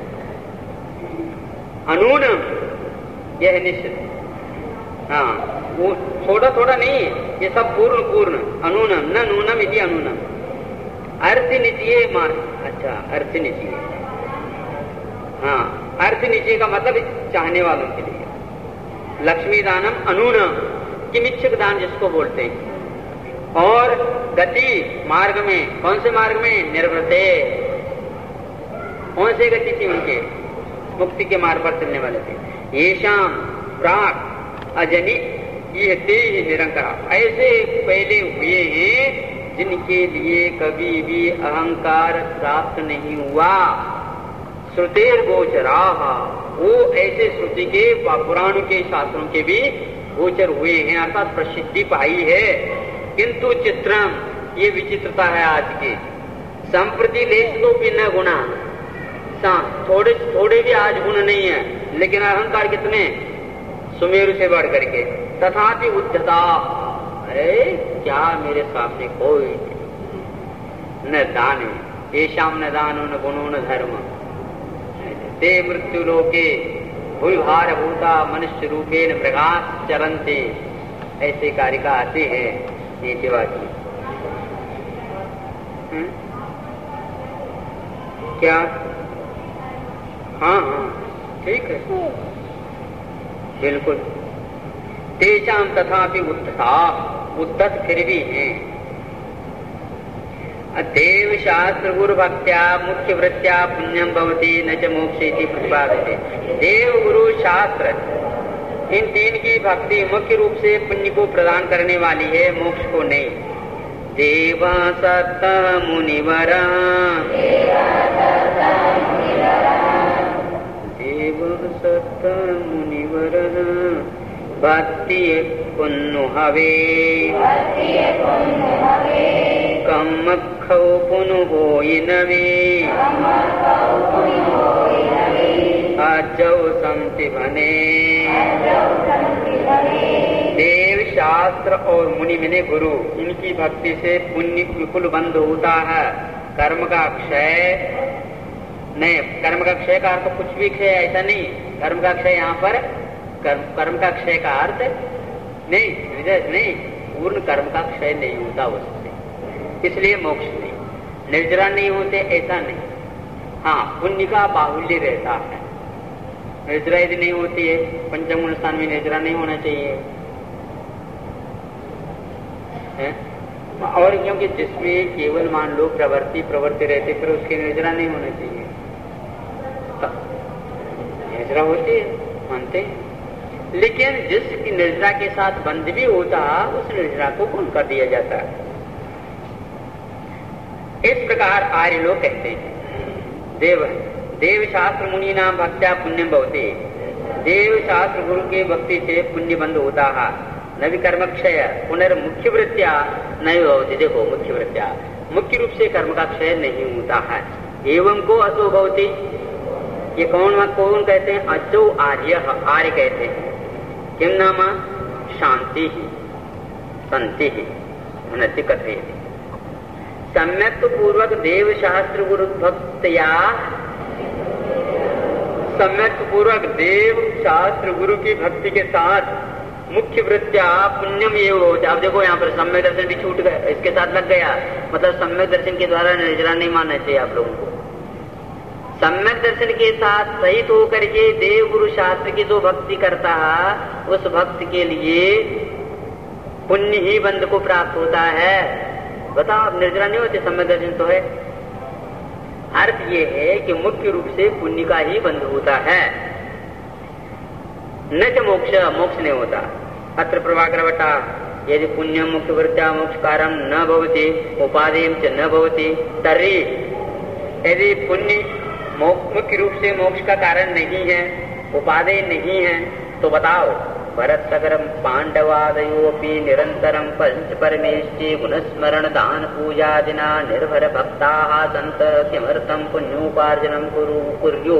Speaker 2: अनूनम यह निश्चित, हाँ वो थोड़ा थोड़ा नहीं है, ये सब पूर्ण पूर्ण। अनूनम न नूनम इति अनूनम। अर्थ नीचिए मान, अच्छा अर्थ नीचिए, हाँ अर्थ नीचिए का मतलब चाहने वालों के लिए। लक्ष्मी दानम अनूनम, किमिच्छुक दान जिसको बोलते हैं। और गति मार्ग में, कौन से मार्ग में? निर्वृते, कौन से गति थी उनके? मुक्ति के मार्ग पर चलने वाले थे। येषाम प्राक अजनी ये ते निरंकार, ऐसे पहले हुए हैं जिनके लिए कभी भी अहंकार प्राप्त नहीं हुआ। श्रुतेर गोचराः, वो ऐसे श्रुति के पुराण के शास्त्रों के भी गोचर हुए हैं, अर्थात प्रसिद्धि पाई है। किंतु चित्रम, ये विचित्रता है आज की। संप्रति लेश तो भी न गुणा, थोड़े थोड़े भी आज गुण नहीं है, लेकिन अहंकार कितने? सुमेरु से बढ़ करके। तथापि उद्धता, अरे क्या मेरे सामने कोई न दान है। ये शाम न दानो न गुणो न धर्म ते मृत्यु लोके भूभार भूता मनुष्य रूपेण प्रकाश चलन्ते। ऐसे कारिका आते हैं ये सेवा की। क्या? हाँ हाँ ठीक है। बिल्कुल। तेषाम तथापि उत्तथा, उद्धत फिर भी हैं। देव शास्त्र गुरु भक्त्या मुख्य वृत्त्या पुण्यम भवति न च मोक्षेति प्रतिपादयते। देव गुरु शास्त्र इन तीन की भक्ति मुख्य रूप से पुण्य को प्रदान करने वाली है, मोक्ष को नहीं। देव सत्त मुनिवर, देव सत्त मुनिवर भक्ति पुण्य हवे, कम खौ पुनु होई नवे, अजौ संति बने। देव शास्त्र और मुनि मने गुरु, इनकी भक्ति से पुण्य विपुल बंध होता है। कर्म का क्षय नहीं, कर्म का क्षय का अर्थ कुछ भी क्षय ऐसा नहीं। कर्म का क्षय यहाँ पर कर्म, कर्म का क्षय का अर्थ नहीं, नहीं, पूर्ण कर्म का क्षय नहीं होता उससे, इसलिए मोक्ष नहीं। निर्जरा नहीं होते ऐसा नहीं, हाँ पुण्य का बाहुल्य रहता है। निर्जरा यदि नहीं होती है, पंचम स्थान में निर्जरा नहीं होना चाहिए है? और क्योंकि जिसमें केवल मान लो प्रवृत्ति प्रवृत्ति रहती, फिर उसकी निर्जरा नहीं होना चाहिए। निर्जरा होती है मानते हैं, लेकिन जिसकी निर्जरा के साथ बंध भी होता, उस निर्जरा को कौन कर दिया जाता है। इस प्रकार आर्य लोग कहते हैं। देव देव शास्त्र मुनि नाम भक्त्या पुण्यम भवते। देव शास्त्र गुरु के भक्ति से पुण्य बंध होता है। नवी कर्म क्षय पुनर्मुख्य वृत्त्या नहीं भवती। देखो मुख्य वृत्त्या, मुख्य रूप से कर्म का क्षय नहीं होता है। एवं को असो भवती, ये कौन कौन कहते हैं? अजो आर्य, आर्य कहते हैं। किम नाम? शांति ही संति ही उन्नति कथयति। सम्यक पूर्वक देव शास्त्र गुरु भक्त्या, सम्यक पूर्वक देव शास्त्र गुरु की भक्ति के साथ मुख्य वृत्त्या पुण्यम ये हो। अब देखो यहाँ पर सम्यक दर्शन भी छूट गए, इसके साथ लग गया। मतलब सम्यक दर्शन के द्वारा निर्जरा नहीं मानना चाहिए आप लोगों को। सम्यक दर्शन के साथ सहित तो होकर के देव गुरु शास्त्र की जो भक्ति करता है, उस भक्त के लिए पुण्य ही बंध को प्राप्त होता है। बताओ, अब निर्जरा नहीं होती, सम्यक दर्शन तो है। अर्थ ये है कि मुख्य रूप से पुण्य का ही बंध होता है, न च मोक्ष, मोक्ष नहीं होता। अत्र प्रभाकर बटा, यदि पुण्य मुख्य वृत्त्या मोक्ष कारण न भवति उपादेय च न भवति तर्हि, यदि पुण्य मुख्य रूप से मोक्ष का कारण नहीं है, उपादेय नहीं है, तो बताओ भरत सगर पांडवादयोपि निरंतरम पंच परमेष्टि गुणस्मरण दान पूजादिना निर्भर भक्ताः संत किमर्थम पुण्योपार्जनम कुरु कुर्यो।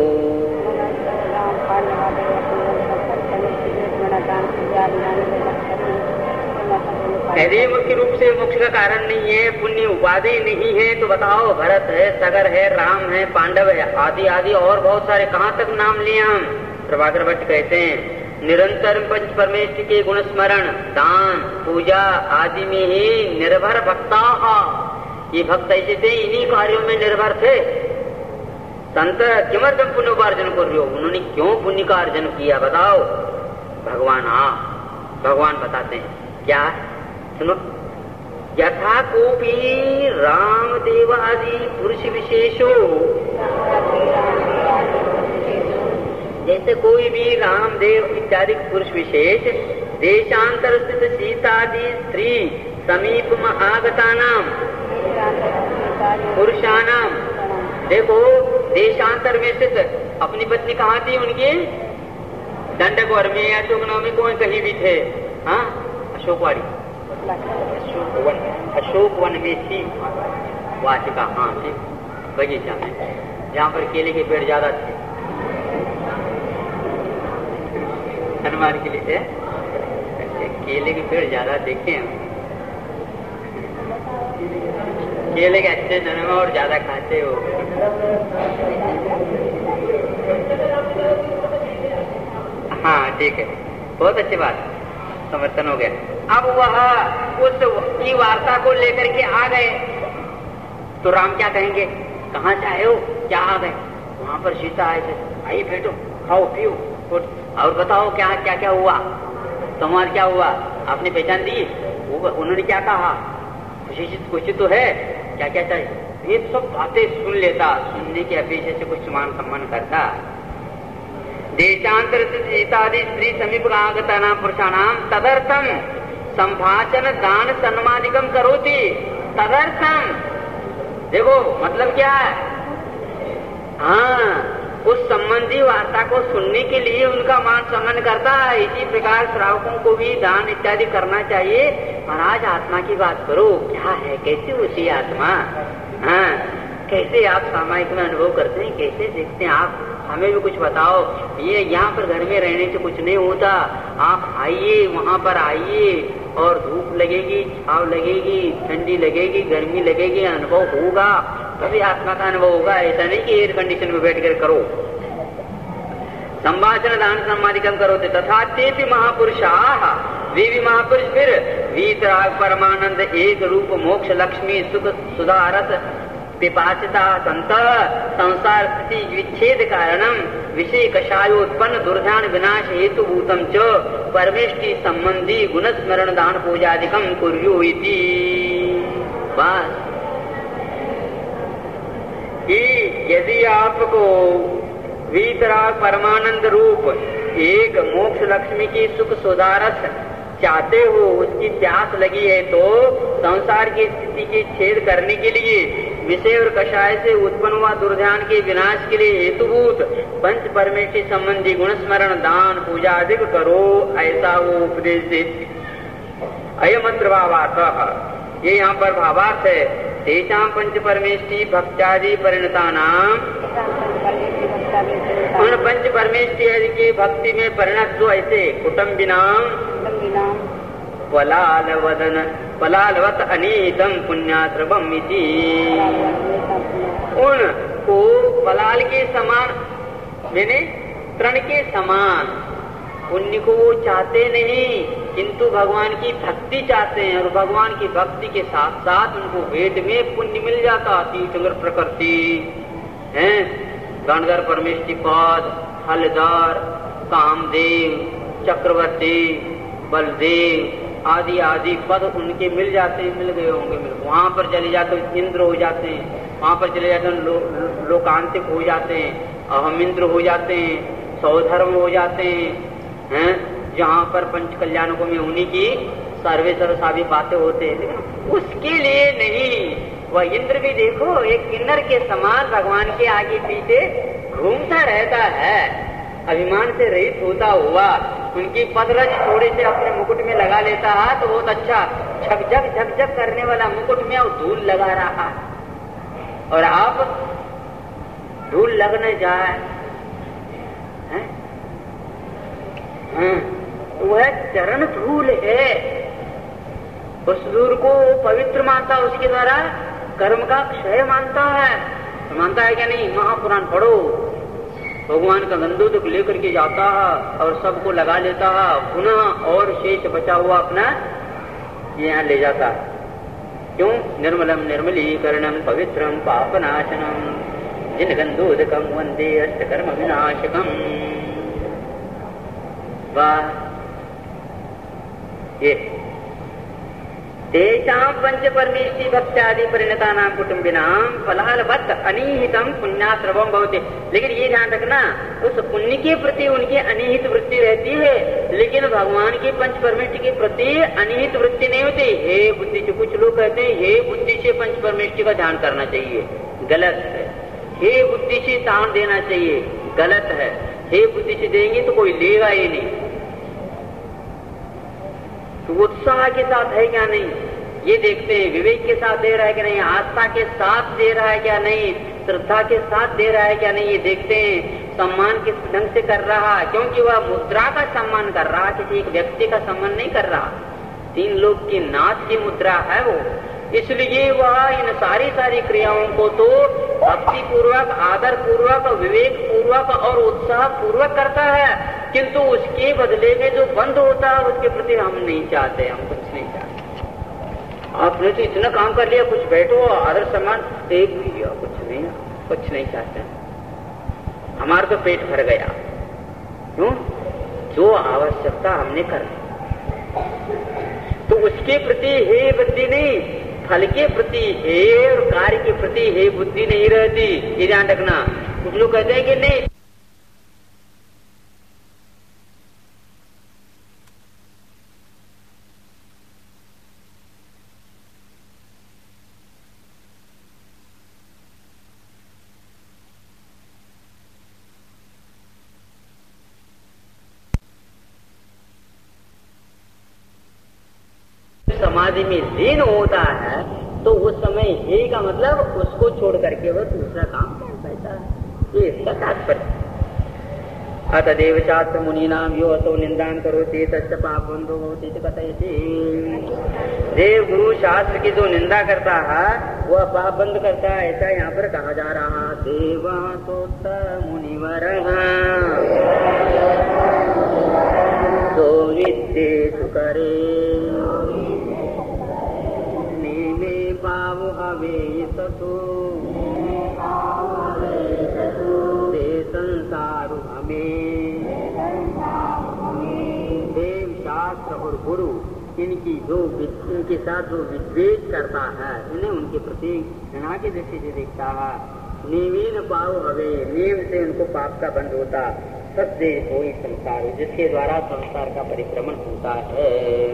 Speaker 2: यदि मुख्य रूप से मोक्ष का कारण नहीं है, पुण्य उपादेय नहीं है, तो बताओ भरत है, सगर है, राम है, पांडव है, आदि आदि और बहुत सारे, कहाँ तक नाम लिए हम। प्रभाकर भट्ट कहते हैं निरंतर पंच परमेष्टि के गुण स्मरण दान पूजा आदि में ही निर्भर भक्ता, ये भक्त ऐसे थे, इन्हीं कार्यों में निर्भर थे। संत किमर्थम पुण्योपार्जन कर रहे हो, उन्होंने क्यों पुण्य का अर्जन किया बताओ। भगवान, हाँ भगवान बताते हैं क्या, सुनो। यथा कोपी रामदेव आदि पुरुष विशेषो, जैसे कोई भी रामदेव इत्यादि पुरुष विशेष देशांतर स्थित सीतादि स्त्री समीप महागता नाम पुरुषानाम, देखो देशांतर में स्थित अपनी पत्नी कहाँ थी उनकी, दंडकवर में, अशोक नव में, कोई कहीं भी थे। हाँ अशोकवाड़ी, अशोक वन, अशोक वन में थी वाटिका, हाँ थी बगीचा में, जहाँ पर केले के पेड़ ज्यादा थे, हनुमान के लिए थे, केले के पेड़ ज्यादा देखे हैं, केले के अच्छे जन्म और ज्यादा खाते हो। हाँ ठीक है, बहुत अच्छी बात, समर्थन हो गया। अब वह उस की वार्ता को लेकर के आ गए, तो राम क्या कहेंगे, कहाँ से आए हो, क्या आ गए। वहां पर सीता आए थे, आइए बैठो खाओ पियो, और बताओ क्या क्या क्या हुआ, तुम्हारा क्या हुआ, आपने पहचान दी, उन्होंने क्या कहा, कुछ कुछ तो है, क्या क्या चाहिए, ये सब बातें सुन लेता, सुनने की अपेक्षा से कुछ मान सम्मान करता। देशांतर इत्यादि स्त्री समीप आगता नाम पुरुषाणाम तदर्थम संभाषण दान सन्मानिकम करोति, तदर्थम, देखो मतलब क्या है, हाँ उस संबंधी वार्ता को सुनने के लिए उनका मान सम्मान करता है। इसी प्रकार श्रावकों को भी दान इत्यादि करना चाहिए। महाराज आत्मा की बात करो, क्या है, कैसे उसी आत्मा, हाँ कैसे आप सामायिक में अनुभव करते हैं, कैसे देखते हैं आप, हमें भी कुछ बताओ। ये यहाँ पर घर में रहने से कुछ नहीं होता, आप आइए, वहाँ पर आइए, और धूप लगेगी, छाव लगेगी, ठंडी लगेगी, गर्मी लगेगी, अनुभव होगा, तभी आत्मा का अनुभव होगा। ऐसा नहीं कि एयर कंडीशन में बैठ कर करो। संभाषण दान सम्मानिकम करो तथा ते भी महापुरुषा, वे भी महापुरुष फिर वीतराग परमानंद एक रूप मोक्ष लक्ष्मी सुख सुधारस पिपासिता संत संसार स्थिति विच्छेद कारणम विषय कषायोत्पन्न दुर्ध्यान विनाश हेतु भूतम च परमेष्टि संबंधी गुण स्मरण दान पूजादिकम कुर्यु इति। बस कि यदि आपको वीतराग परमानंद रूप एक मोक्ष लक्ष्मी की सुख सुधारस चाहते हो, उसकी प्यास लगी है, तो संसार की स्थिति की छेद करने के लिए विषय और कषाय से उत्पन्न हुआ दुर्ध्यान के विनाश के लिए हेतुभूत पंच परमेष्टि संबंधी गुण स्मरण दान पूजा अधिक करो, ऐसा वो उपदेश देती। अयमत्र भावार्थ, ये यहाँ पर भावार्थ है। तेषां पंच परमेष्टि भक्त्यादि परिणता नाम, उन पंच परमेष्टि की भक्ति में परिणत जो ऐसे कुटुंबिनाम पलाल वदन पलालवत अनीतम पुण्याश्रवम इति, उन को पलाल के समान मैंने तृण के समान पुण्य को वो चाहते नहीं, किंतु भगवान की भक्ति चाहते हैं, और भगवान की भक्ति के साथ साथ उनको वेद में पुण्य मिल जाता। तीर्थंकर प्रकृति है, गणधर परमेष्टि पद, हलधर, कामदेव, चक्रवर्ती, बलदेव आदि आदि पद उनके मिल जाते हैं, मिल गए होंगे, मिल वहां पर चले जाते इंद्र हो जाते हैं, वहां पर चले जाते हैं लो, लोकांतिक हो जाते हैं, अहम इंद्र हो जाते हैं, सौधर्म हो जाते हैं, हैं जहाँ पर पंच कल्याणकों में उन्हीं की सर्वे सर्वसावी बातें होते हैं। लेकिन उसके लिए नहीं, वह इंद्र भी देखो एक किन्नर के समान भगवान के आगे पीछे घूमता रहता है, अभिमान से रहित होता हुआ उनकी पदरज थोड़े से अपने मुकुट में लगा लेता है, तो बहुत अच्छा झकझक झकझक करने वाला मुकुट में और धूल लगा रहा, और आप धूल लगने जाए हैं? वह चरण धूल है, उस धूल को पवित्र मानता, उसके द्वारा कर्म का क्षय मानता है, मानता है क्या नहीं? महापुराण पढ़ो, भगवान का गंधोदक लेकर के जाता है और सबको लगा लेता है, पुनः और शेष बचा हुआ अपना यहाँ ले जाता है। क्यों? निर्मलम निर्मलीकरणम पवित्रम पापनाशनम जिन गंधोदकम वंदे अष्टकर्म विनाशकम। वाह, ये तेषां पंच परमेष्टि भक्त्यादि परिणता नाम कुटुंबिनाम फलालवत् अनिहितम पुण्याश्रवम भवति। लेकिन ये ध्यान रखना, उस पुण्य के प्रति उनकी अनिहित वृत्ति रहती है, लेकिन भगवान की पंच परमेष्टि के प्रति अनिहित वृत्ति नहीं होती। हे बुद्धि से, कुछ लोग कहते हैं हे बुद्धि से पंच परमेष्टि का ध्यान करना चाहिए, गलत है। हे बुद्धि से दान देना चाहिए, गलत है। हे बुद्धि से देंगे तो कोई लेगा ही नहीं। तो उत्साह के साथ है क्या नहीं, ये देखते हैं। विवेक के साथ दे रहा है क्या नहीं, आस्था के साथ दे रहा है क्या नहीं, श्रद्धा के साथ दे रहा है क्या नहीं, ये देखते हैं। सम्मान किस ढंग से कर रहा है, क्योंकि वह मुद्रा का सम्मान कर रहा, किसी एक व्यक्ति का सम्मान नहीं कर रहा। तीन लोग की नाथ की मुद्रा है वो, इसलिए वह इन सारी सारी क्रियाओं को तो भक्ति पूर्वक, आदर पूर्वक, विवेक पूर्वक और उत्साह पूर्वक करता है, किंतु उसके बदले में जो बंद होता है उसके प्रति हम नहीं चाहते, हम कुछ नहीं चाहते। आपने तो इतना काम कर लिया, कुछ बैठो, आदर सम्मान एक भी दिया, कुछ नहीं, कुछ नहीं चाहते। हमारा तो पेट भर गया। क्यों? जो आवश्यकता हमने कर ली, तो उसके प्रति हे बुद्धि नहीं, फल के प्रति हे और कार्य के प्रति हे बुद्धि नहीं रहती। ये ध्यान रखना। कुछ लोग कहते हैं कि नहीं, समाधि में लीन होता है तो उस समय हे का मतलब उसको छोड़ करके वह दूसरा काम कर पाता है। ये इसका तात्पर्य। अतदेव शास्त्र मुनीनाम यो असो निंदान करोति तस्य पापबंधो भवति कथयति। देव गुरु शास्त्र की जो निंदा करता है वह पाप बंद करता है, ऐसा यहाँ पर कहा जा रहा। देवासोत्त मुनिवर तो विद्येषु करे पाव हवे सतो दे संसार हमें। देव शास्त्र और गुरु इनकी जो इनके साथ जो विद्वेष करता है, इन्हें उनके प्रति घृणा की दृष्टि से देखता है। निवीन पाव हवे, नियम से उनको पाप का बंध होता। सत्य कोई संसार, जिसके द्वारा संसार का परिक्रमण होता है।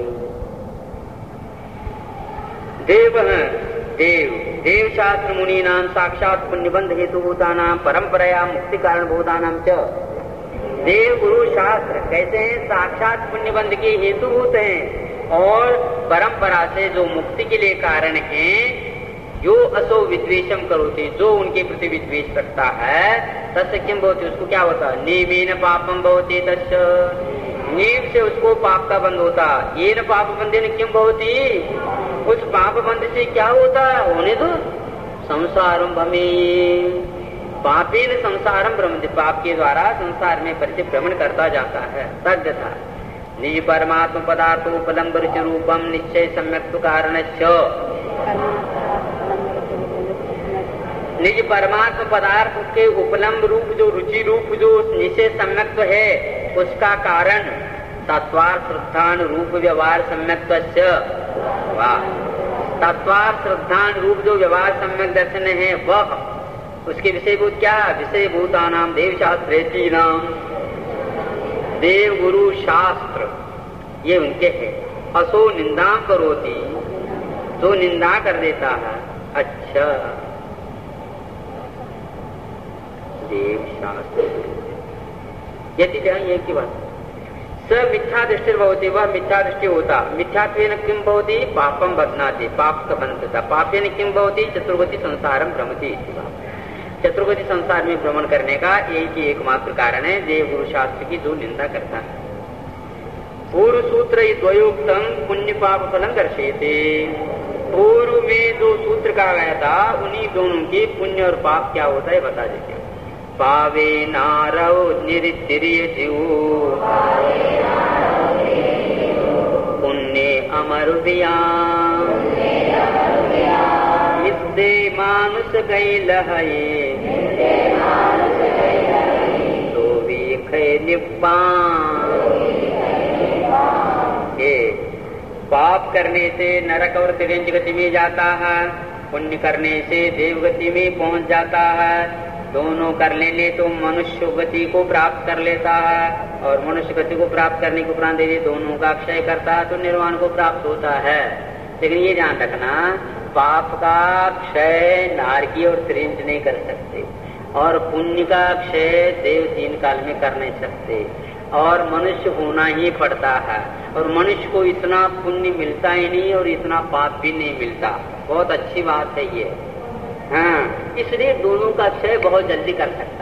Speaker 2: देव देव देव शास्त्र मुनि नाम साक्षात पुण्यबंध हेतु भूतानाम परंपराया मुक्ति कारण भूतानाम च। देव गुरु शास्त्र कैसे हैं? साक्षात पुण्यबंध के हेतु भूत हैं और परंपरा से जो मुक्ति के लिए कारण हैं। जो असो विद्वेषम करोति, जो उनके प्रति विद्वेष करता है, तस्य किम भवति, उसको क्या होता? नियमेन पापम भवति तस्य, नियम से उसको पाप का बंध होता। ये न पाप बंधेन किम भवति, उस पाप बंध से क्या होता? होने दो संसारम भ्रमेन, पापेन संसारम भ्रमति, पाप के द्वारा संसार में परिचय भ्रमण करता जाता है। तद्यथा निज परमात्म पदार्थोपलम्ब रुचि रूपम निश्चय सम्यक्त्व कारणस्य, निज परमात्म पदार्थ के उपलम्ब रूप जो रुचि रूप जो निश्चय सम्यक्त्व है, उसका कारण तत्वार श्रद्धान रूप व्यवहार सम्यक्त्वस्य, वाह, तत्वार श्रद्धान रूप जो व्यवहार सम्यक दर्शन है वह, उसके विषयभूत क्या? विषयभूतानाम देव शास्त्रेति नाम, देव गुरु शास्त्र ये उनके हैं। असो निंदा करोति, जो निंदा कर देता है। अच्छा, देव शास्त्र यदि ध्यान ये की बात, स मिथ्या दृष्टि भवति, वह मिथ्या दृष्टि होता। मिथ्यात्वेन किम भवति, पापम बध्नाति, पाप का बंधता। पापेन किम भवति, चतुर्गति संसारम भ्रमति। चतुर्गति संसार में भ्रमण करने का एक ही एकमात्र कारण है देव गुरु शास्त्र की जो निंदा करता है। पूर्व सूत्र द्वयोक्तम पुण्य पाप फलम दर्शयते, पूर्व में जो सूत्र कहा गया था उन्हीं दोनों की पुण्य और पाप क्या होता है बता देते। पावे नारव निरितिरिय जीव, पुण्य अमर व्याम, मिस्दे मानुष गई लहये, तो भी खे निब्बान। ये पाप करने से नरक और तिरंज गति में जाता है, पुण्य करने से देव गति में पहुंच जाता है। दोनों कर लेने तो मनुष्य गति को प्राप्त कर लेता है, और मनुष्य गति को प्राप्त करने के उपरांत यदि दोनों का क्षय करता है तो निर्वाण को प्राप्त होता है। लेकिन ये ध्यान रखना, पाप का क्षय नारकी और त्रिंज नहीं कर सकते, और पुण्य का क्षय देव तीन काल में कर नहीं सकते, और मनुष्य होना ही पड़ता है। और मनुष्य को इतना पुण्य मिलता ही नहीं और इतना पाप भी नहीं मिलता। बहुत अच्छी बात है ये, हाँ, इसलिए दोनों का क्षय बहुत जल्दी कर सकता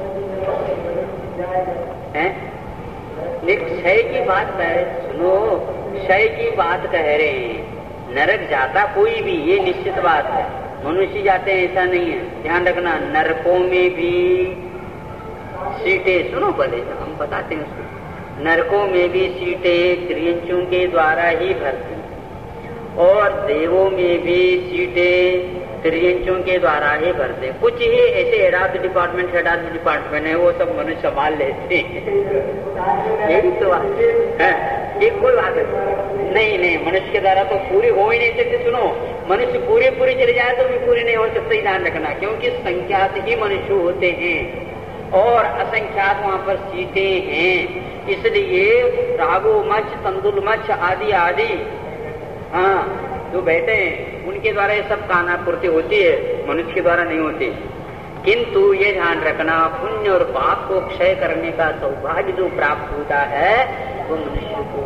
Speaker 2: है। क्षय की बात कह, सुनो, क्षय की बात कह रहे हैं। नरक जाता कोई भी, ये निश्चित बात है। मनुष्य जाते हैं ऐसा नहीं है, ध्यान रखना। नरकों में भी सीटें, सुनो भले हम बताते हैं उसको, नरकों में भी सीटें त्रियंचों के द्वारा ही भरती, और देवों में भी सीटें त्रियंचों के द्वारा ही भरते। कुछ ही ऐसे हेडाद डिपार्टमेंट हेडाद डिपार्टमेंट है वो सब मनुष्य संभाल लेते यही तो बात है। ये कोई बात नहीं नहीं मनुष्य के द्वारा तो पूरी हो ही नहीं सकती। सुनो, मनुष्य पूरे पूरी चले जाए तो भी पूरी नहीं हो सकती, ध्यान रखना, क्योंकि संख्यात ही मनुष्य होते हैं और असंख्यात वहां पर सीटें हैं। इसलिए रागो मच्छ तंदुल मच्छ आदि आदि हाँ जो बैठे हैं उनके द्वारा ये सब कानापूर्ति होती है, मनुष्य के द्वारा नहीं होती। किंतु ये ध्यान रखना, पुण्य और पाप को क्षय करने का सौभाग्य जो प्राप्त होता है वो मनुष्य को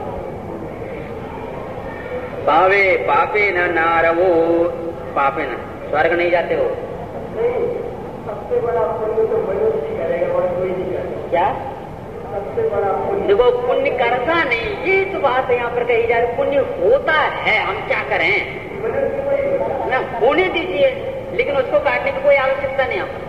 Speaker 2: पावे पापे न नारवो पापे न स्वर्ग नहीं जाते हो।
Speaker 3: सबसे बड़ा पुण्य तो मनुष्य करेगा और कोई नहीं करेगा।
Speaker 2: क्या
Speaker 3: सबसे बड़ा पुण्य
Speaker 2: देखो, पुण्य करता नहीं, ये तो बात यहाँ पर कही जा रही। पुण्य होता है, हम क्या करें ना, होने दीजिए, लेकिन उसको काटने की कोई आवश्यकता नहीं। आप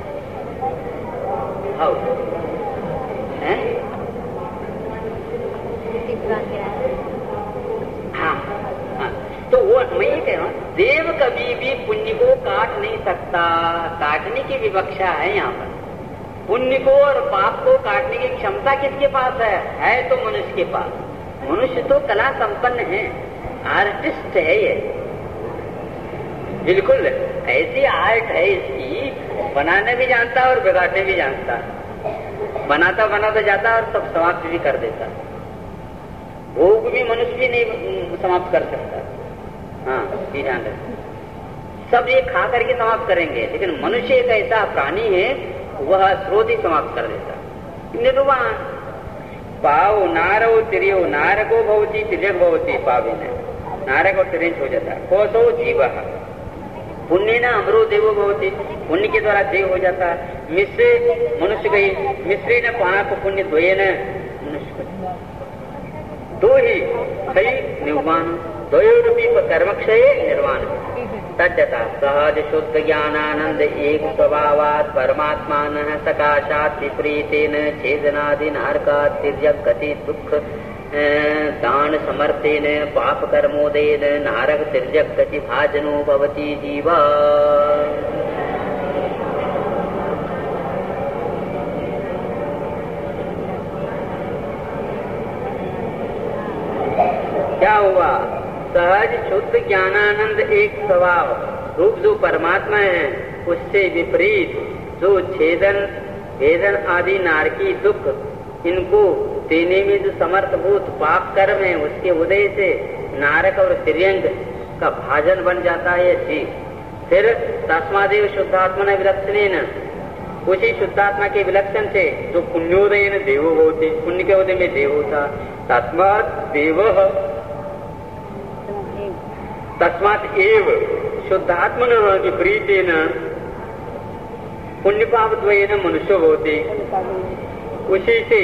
Speaker 2: हाँ हाँ तो वो मैं ये कह रहा हूँ, देव कभी भी पुण्य को काट नहीं सकता, काटने की विवक्षा है यहाँ पर। पुण्य को और पाप को काटने की क्षमता किसके पास है? है तो मनुष्य के पास। मनुष्य तो कला संपन्न है, आर्टिस्ट है ये, बिल्कुल ऐसी आर्ट है इसकी, बनाने भी जानता और बिगाड़ने भी जानता, बनाता बनाता जाता और सब समाप्त भी कर देता। भोग भी मनुष्य भी नहीं समाप्त कर सकता। हाँ ये ध्यान रखना, सब ये खा करके समाप्त करेंगे, लेकिन मनुष्य एक ऐसा प्राणी है वह स्रोत ही समाप्त कर देता। निर्वाण पाव नारो तिरियो नारको भवती तिर्यक भवती पावे न नारक और तिरंज हो जाता। कोसो जीव पुण्य न अमरो देवो भवती, पुण्य के द्वारा देव हो जाता। मिश्रे मनुष्य गई मिश्रे न पाप पुण्य द्वये न मनुष्य दो ही सही निर्वाण द्वयोरूपी कर्म क्षय निर्वाण तद्यथा सहज शुद्ध ज्ञानानंद एक स्वभावात् परमात्मान सकाशात् विपरीतेन छेदनादि नारकात् तिर्यक गति दुख दान समर्थेन पाप कर्मोदयेन नारक तिर्यक गति भाजनो भवति जीवा। क्या हुआ? सहज शुद्ध ज्ञानानंद एक स्वभाव रूप जो परमात्मा है, उससे विपरीत जो छेदन भेदन आदि नारकी दुख इनको देने में जो समर्थभूत पाप कर्म है, उसके उदय से नारक और तिर्यंग का भाजन बन जाता है जी। फिर तस्मादेव शुद्धात्मा विलक्षण, उसी शुद्धात्मा के विलक्षण से जो पुण्योदय न देवो होती, पुण्य के उदय में देव होता। तस्मात् देव तस्मात् एव शुद्धात्मन विपरीतेन पुण्य पाप द्वयेन मनुष्य होते, उसी से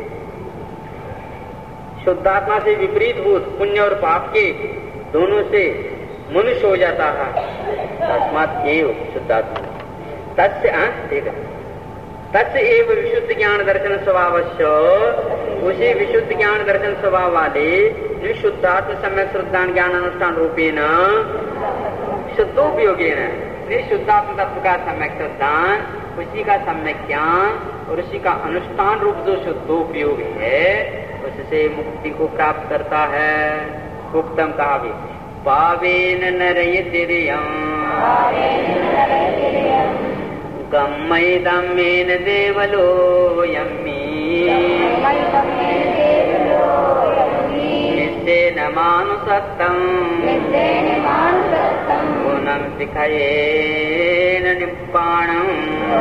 Speaker 2: शुद्धात्मा से विपरीत भूत पुण्य और पाप के दोनों से मनुष्य हो जाता है। तस्मात् एव शुद्धात्मा तस्य तस्य एव विशुद्ध ज्ञान दर्शन स्वभावस्य, उसी विशुद्ध ज्ञान दर्शन स्वभाव वाले निशुद्धात्म सम्यक श्रद्धान ज्ञान अनुष्ठान रूपेण शुद्धोपयोगेन, निशुद्धात्म तत्व का सम्यक श्रद्धान, उसी का सम्यक ज्ञान और उसी का अनुष्ठान रूप जो शुद्धोपयोग है, उससे मुक्ति को प्राप्त करता है। उत्तम कहा भी पावेन नरयतिर्यं गम्मैदम्मेन देवलो यम्मी निश्चेन मानुसत्तम् गुणं शिखयेन निप्पाणम्।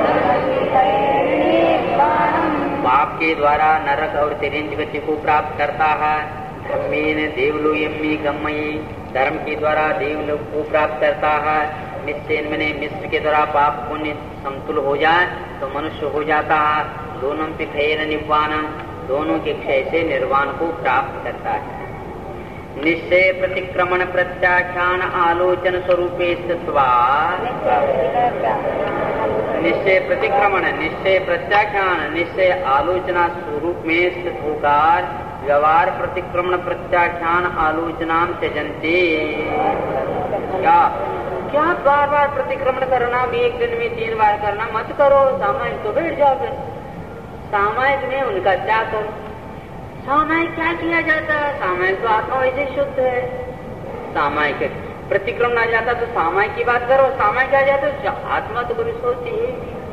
Speaker 2: पाप के द्वारा नरक और तिरंज गति को प्राप्त करता है। धम्मेन देवलो यम्मी गम्मयी, धर्म के द्वारा देवलोक को प्राप्त करता है। निश्चय मैंने मिश्र के द्वारा पाप पुण्य समतुल हो जाए तो मनुष्य हो जाता है। दोनों पिखयेन निब्बाणम्, दोनों के क्षय से निर्वाण को प्राप्त करता है। निश्चय प्रतिक्रमण प्रत्याख्यान आलोचन स्वरूपे स्थित्वा, निश्चय प्रतिक्रमण निश्चय प्रत्याख्यान निश्चय आलोचना स्वरूप में स्थित होकर व्यवहार प्रतिक्रमण प्रत्याख्यान आलोचना त्यजन्ते। क्या क्या बार बार प्रतिक्रमण करना भी, एक दिन में तीन बार करना मत करो, सामायिक तो बैठ जाओ फिर। सामायिक में उनका क्या करो, सामायिक क्या किया जाता है, सामायिक तो आत्मा वैसे शुद्ध है। सामायिक प्रतिक्रमण आ जाता तो सामायिक की बात करो, सामायिक आ जाता तो आत्मा तो कभी सोचती है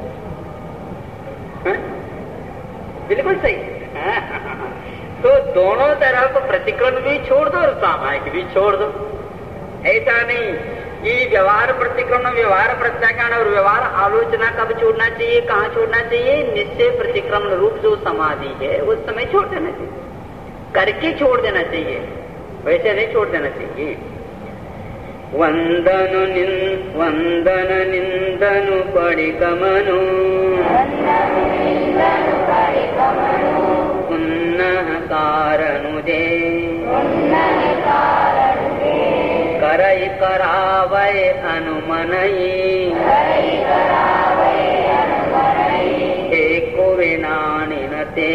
Speaker 2: बिल्कुल सही। तो दोनों तरफ प्रतिक्रमण भी छोड़ दो और सामायिक भी छोड़ दो। ऐसा नहीं कि व्यवहार प्रतिक्रमण, व्यवहार प्रत्याख्यान और व्यवहार आलोचना कब छोड़ना चाहिए, कहाँ छोड़ना चाहिए, निश्चय प्रतिक्रमण रूप जो समाधि है उस समय छोड़ देना चाहिए, करके छोड़ देना चाहिए, वैसे नहीं छोड़ देना चाहिए। वंदन निन वंदन निंदनु परिकमनु पुनः कारणु दे करई करावय अनुमनई एको विनानिनते।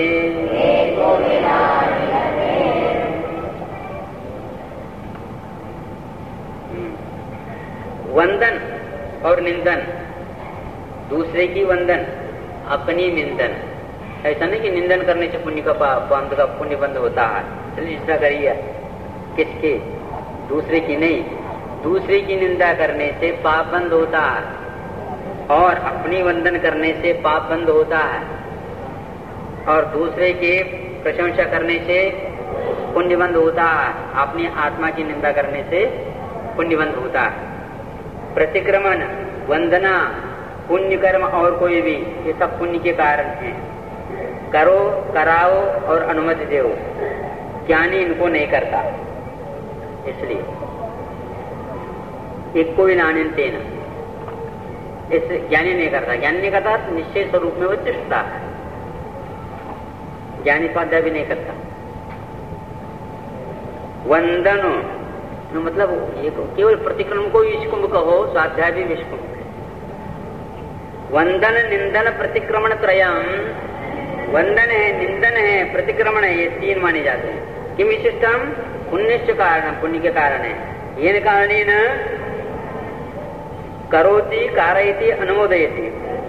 Speaker 2: वंदन और निंदन, दूसरे की वंदन अपनी निंदन। ऐसा नहीं कि निंदन करने से पुण्य का बंद का पुण्य बंद होता है, चलिए इसका करिए, किसके, दूसरे की नहीं, दूसरे की निंदा करने से पाप बंद होता है और अपनी वंदन करने से पाप बंद होता है, और दूसरे के प्रशंसा करने से पुण्य बंद होता है, अपनी आत्मा की निंदा करने से पुण्य बंद होता है। प्रतिक्रमण, वंदना, पुण्य कर्म और कोई भी, ये सब पुण्य के कारण हैं। करो, कराओ और अनुमति दो, ज्ञानी इनको नहीं करता, इसलिए एक कोई नानन तेना, इस ज्ञानी नहीं करता। ज्ञानी नहीं करता तो निश्चय स्वरूप में वो तिष्ठता है, ज्ञानी स्वाध्याय भी नहीं करता। वंदनो मतलब ये केवल प्रतिक्रमण को विष्कुंभ कहो, स्वाध्याय भी विष्कुंभ है। वंदन निंदन प्रतिक्रमण त्रयम, वंदन है, निंदन है, प्रतिक्रमण है, ये तीन माने जाते हैं। किम विशिष्टम, पुण्यश्च कारण, पुण्य के कारण है। येन कारणेन करोति कारयति अनुमोदयति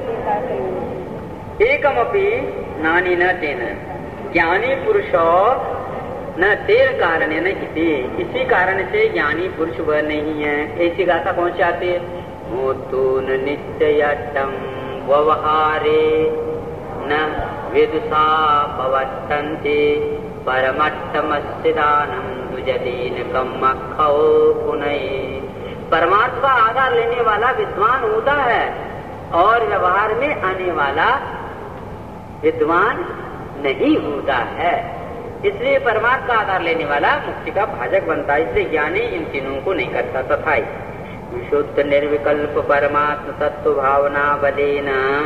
Speaker 2: एकमपि नानी न तेन, ज्ञानी पुरुषो न तेर कारण न इति, इसी कारण से ज्ञानी पुरुष वह नहीं है। ऐसी गाथा कौन सी आती है, मूतून नित्ययटम व्यवहारे न विदुषा पवत्तन्ते परमट्टमस्सिदानं दुजदीन कम्मखौ पुनः। परमात्मा का आधार लेने वाला विद्वान होता है और व्यवहार में आने वाला विद्वान नहीं होता है, इसलिए परमात्मा का आधार लेने वाला मुक्ति का भाजक बनता है। इसलिए ज्ञानी इन तीनों को नहीं करता। तथा विशुद्ध निर्विकल्प परमात्म तत्व भावना बलेन,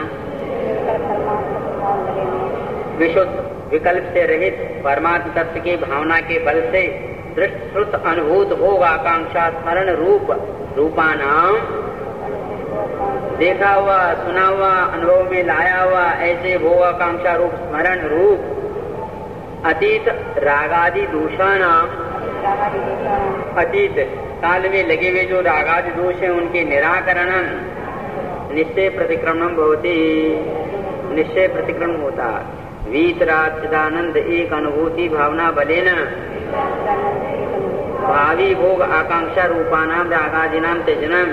Speaker 2: विशुद्ध विकल्प से रहित परमात्म तत्व की भावना के बल से दृष्ट श्रुत अनुभूत भोग आकांक्षा स्मरण रूप रूपानाम, देखा हुआ सुना हुआ अनुभव में लाया हुआ ऐसे भोग आकांक्षा रूप स्मरण रूप अतीत रागादि दोषानाम, अतीत काल में लगे हुए जो रागादि दोष है उनके निराकरण निश्चय प्रतिक्रमण भवति, निश्चय प्रतिक्रमण होता। वीतराग चिदानंद एक अनुभूति भावना बलेन भावी भोग आकांक्षा रूपानाम रागादिनाम त्यजनम।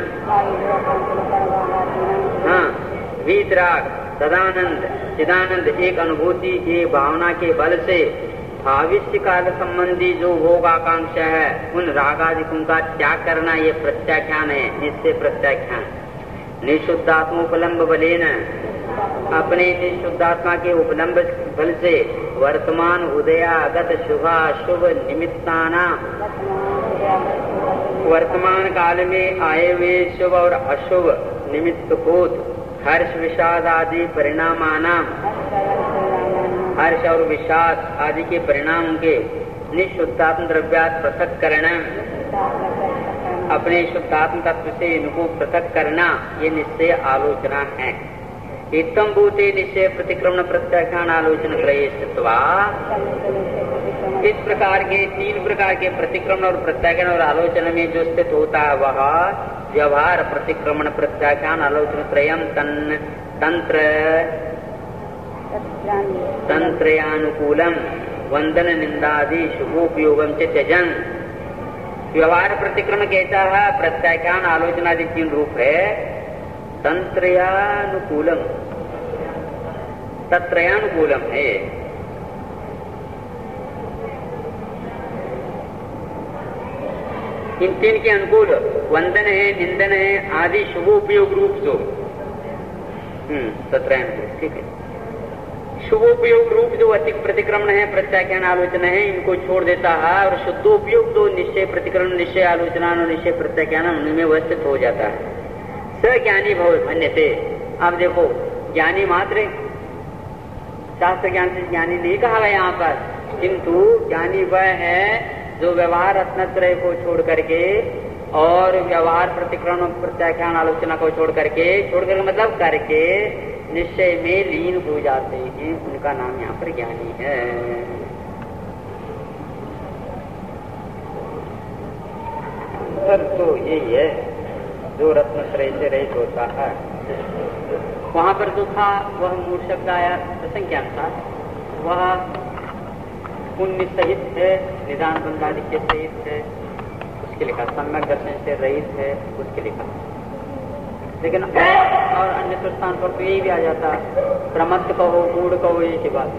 Speaker 2: हाँ, वीतराग सदानंद चिदानंद एक अनुभूति एक भावना के बल से भविष्य काल संबंधी जो भोग आकांक्षा है उन रागादिकों का त्याग करना, ये प्रत्याख्यान है, निश्चय प्रत्याख्यान। निशुद्धात्मोपलम्ब बलेन, अपने शुद्धात्मा के उपलम्ब बल से वर्तमान उदयागत शुभा शुभ निमित्ताना, वर्तमान काल में आए हुए शुभ और अशुभ निमित्त को हर्ष विषाद आदि परिणामाना, हर्ष और विषाद आदि के परिणाम के निशुद्धात्म द्रव्यात् पृथक करना, अपने शुद्धात्म तत्व से इनको पृथक करना, ये निश्चय आलोचना है। इत्थम भूते निश्चय प्रतिक्रमण प्रत्याख्यान आलोचना त्रयेस्तवा, इस प्रकार के तीन प्रकार के प्रतिक्रमण और प्रत्याख्यान और आलोचना में जो स्थित होता है वह व्यवहार प्रतिक्रमण प्रत्याख्यान आलोचन त्रयम तन तंत्र तंत्रयानुकूलम वंदन निंदादि शुभोपयोगम च त्यजन। व्यवहार प्रतिक्रमण कैसा है? प्रत्याख्यान आलोचनादि तीन रूप है। तंत्रयानुकूलम, तत्रयानुकूलम है। इन तीन के अनुकूल वंदन है, निंदन है आदि शुभोपयोग रूप जो हम्म तत्रयानुकूल, ठीक है। शुभोपयोग रूप जो अधिक प्रतिक्रमण है, प्रत्याख्यान आलोचना है, इनको छोड़ देता है और शुद्धोपयोग जो निश्चय प्रतिक्रमण, निश्चय आलोचना और निश्चय प्रत्याख्यान उनमें व्यवस्थित हो जाता है। स ज्ञानी भव मन्यते। अब देखो ज्ञानी मात्र शास्त्र ज्ञान से ज्ञानी नहीं कहा गया यहाँ पर, किंतु ज्ञानी वह है जो व्यवहार रत्नत्रय को छोड़ करके और व्यवहार प्रतिक्रमण प्रत्याख्यान आलोचना को छोड़ करके छोड़ करके मतलब करके निश्चय में लीन हो जाते हैं, उनका नाम यहाँ पर ज्ञानी है। सर तो यही है जो रत्नत्रय से रहित होता है। वहां पर जो था वह मूल शब्द आया प्रसंग के अनुसार, वह पुण्य सहित है, निदान बंधादि के सहित है, उसके लिखा। सम्यक दर्शन से रहित है, उसके लिखा। लेकिन और अन्य स्थान पर तो यही भी आ जाता, प्रमत्त कहो, मूढ़ कहो, ये की बात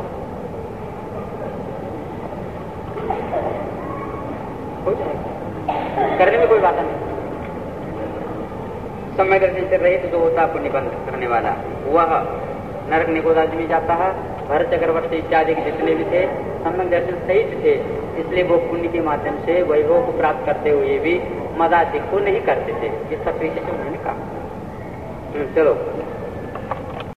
Speaker 2: हो जाएगा, करने में कोई बात नहीं। सम्यक दर्शन से रहित जो होता पुण्य बंध करने वाला, वह नरक निगोदादि में जाता है। भरत चक्रवर्ती इत्यादि के जितने भी थे सम्यक दर्शन सहित थे, इसलिए वो पुण्य के माध्यम से वैभव को प्राप्त करते हुए भी मदाधिक को नहीं करते थे। ये सब विशेष उन्होंने कहा। चलो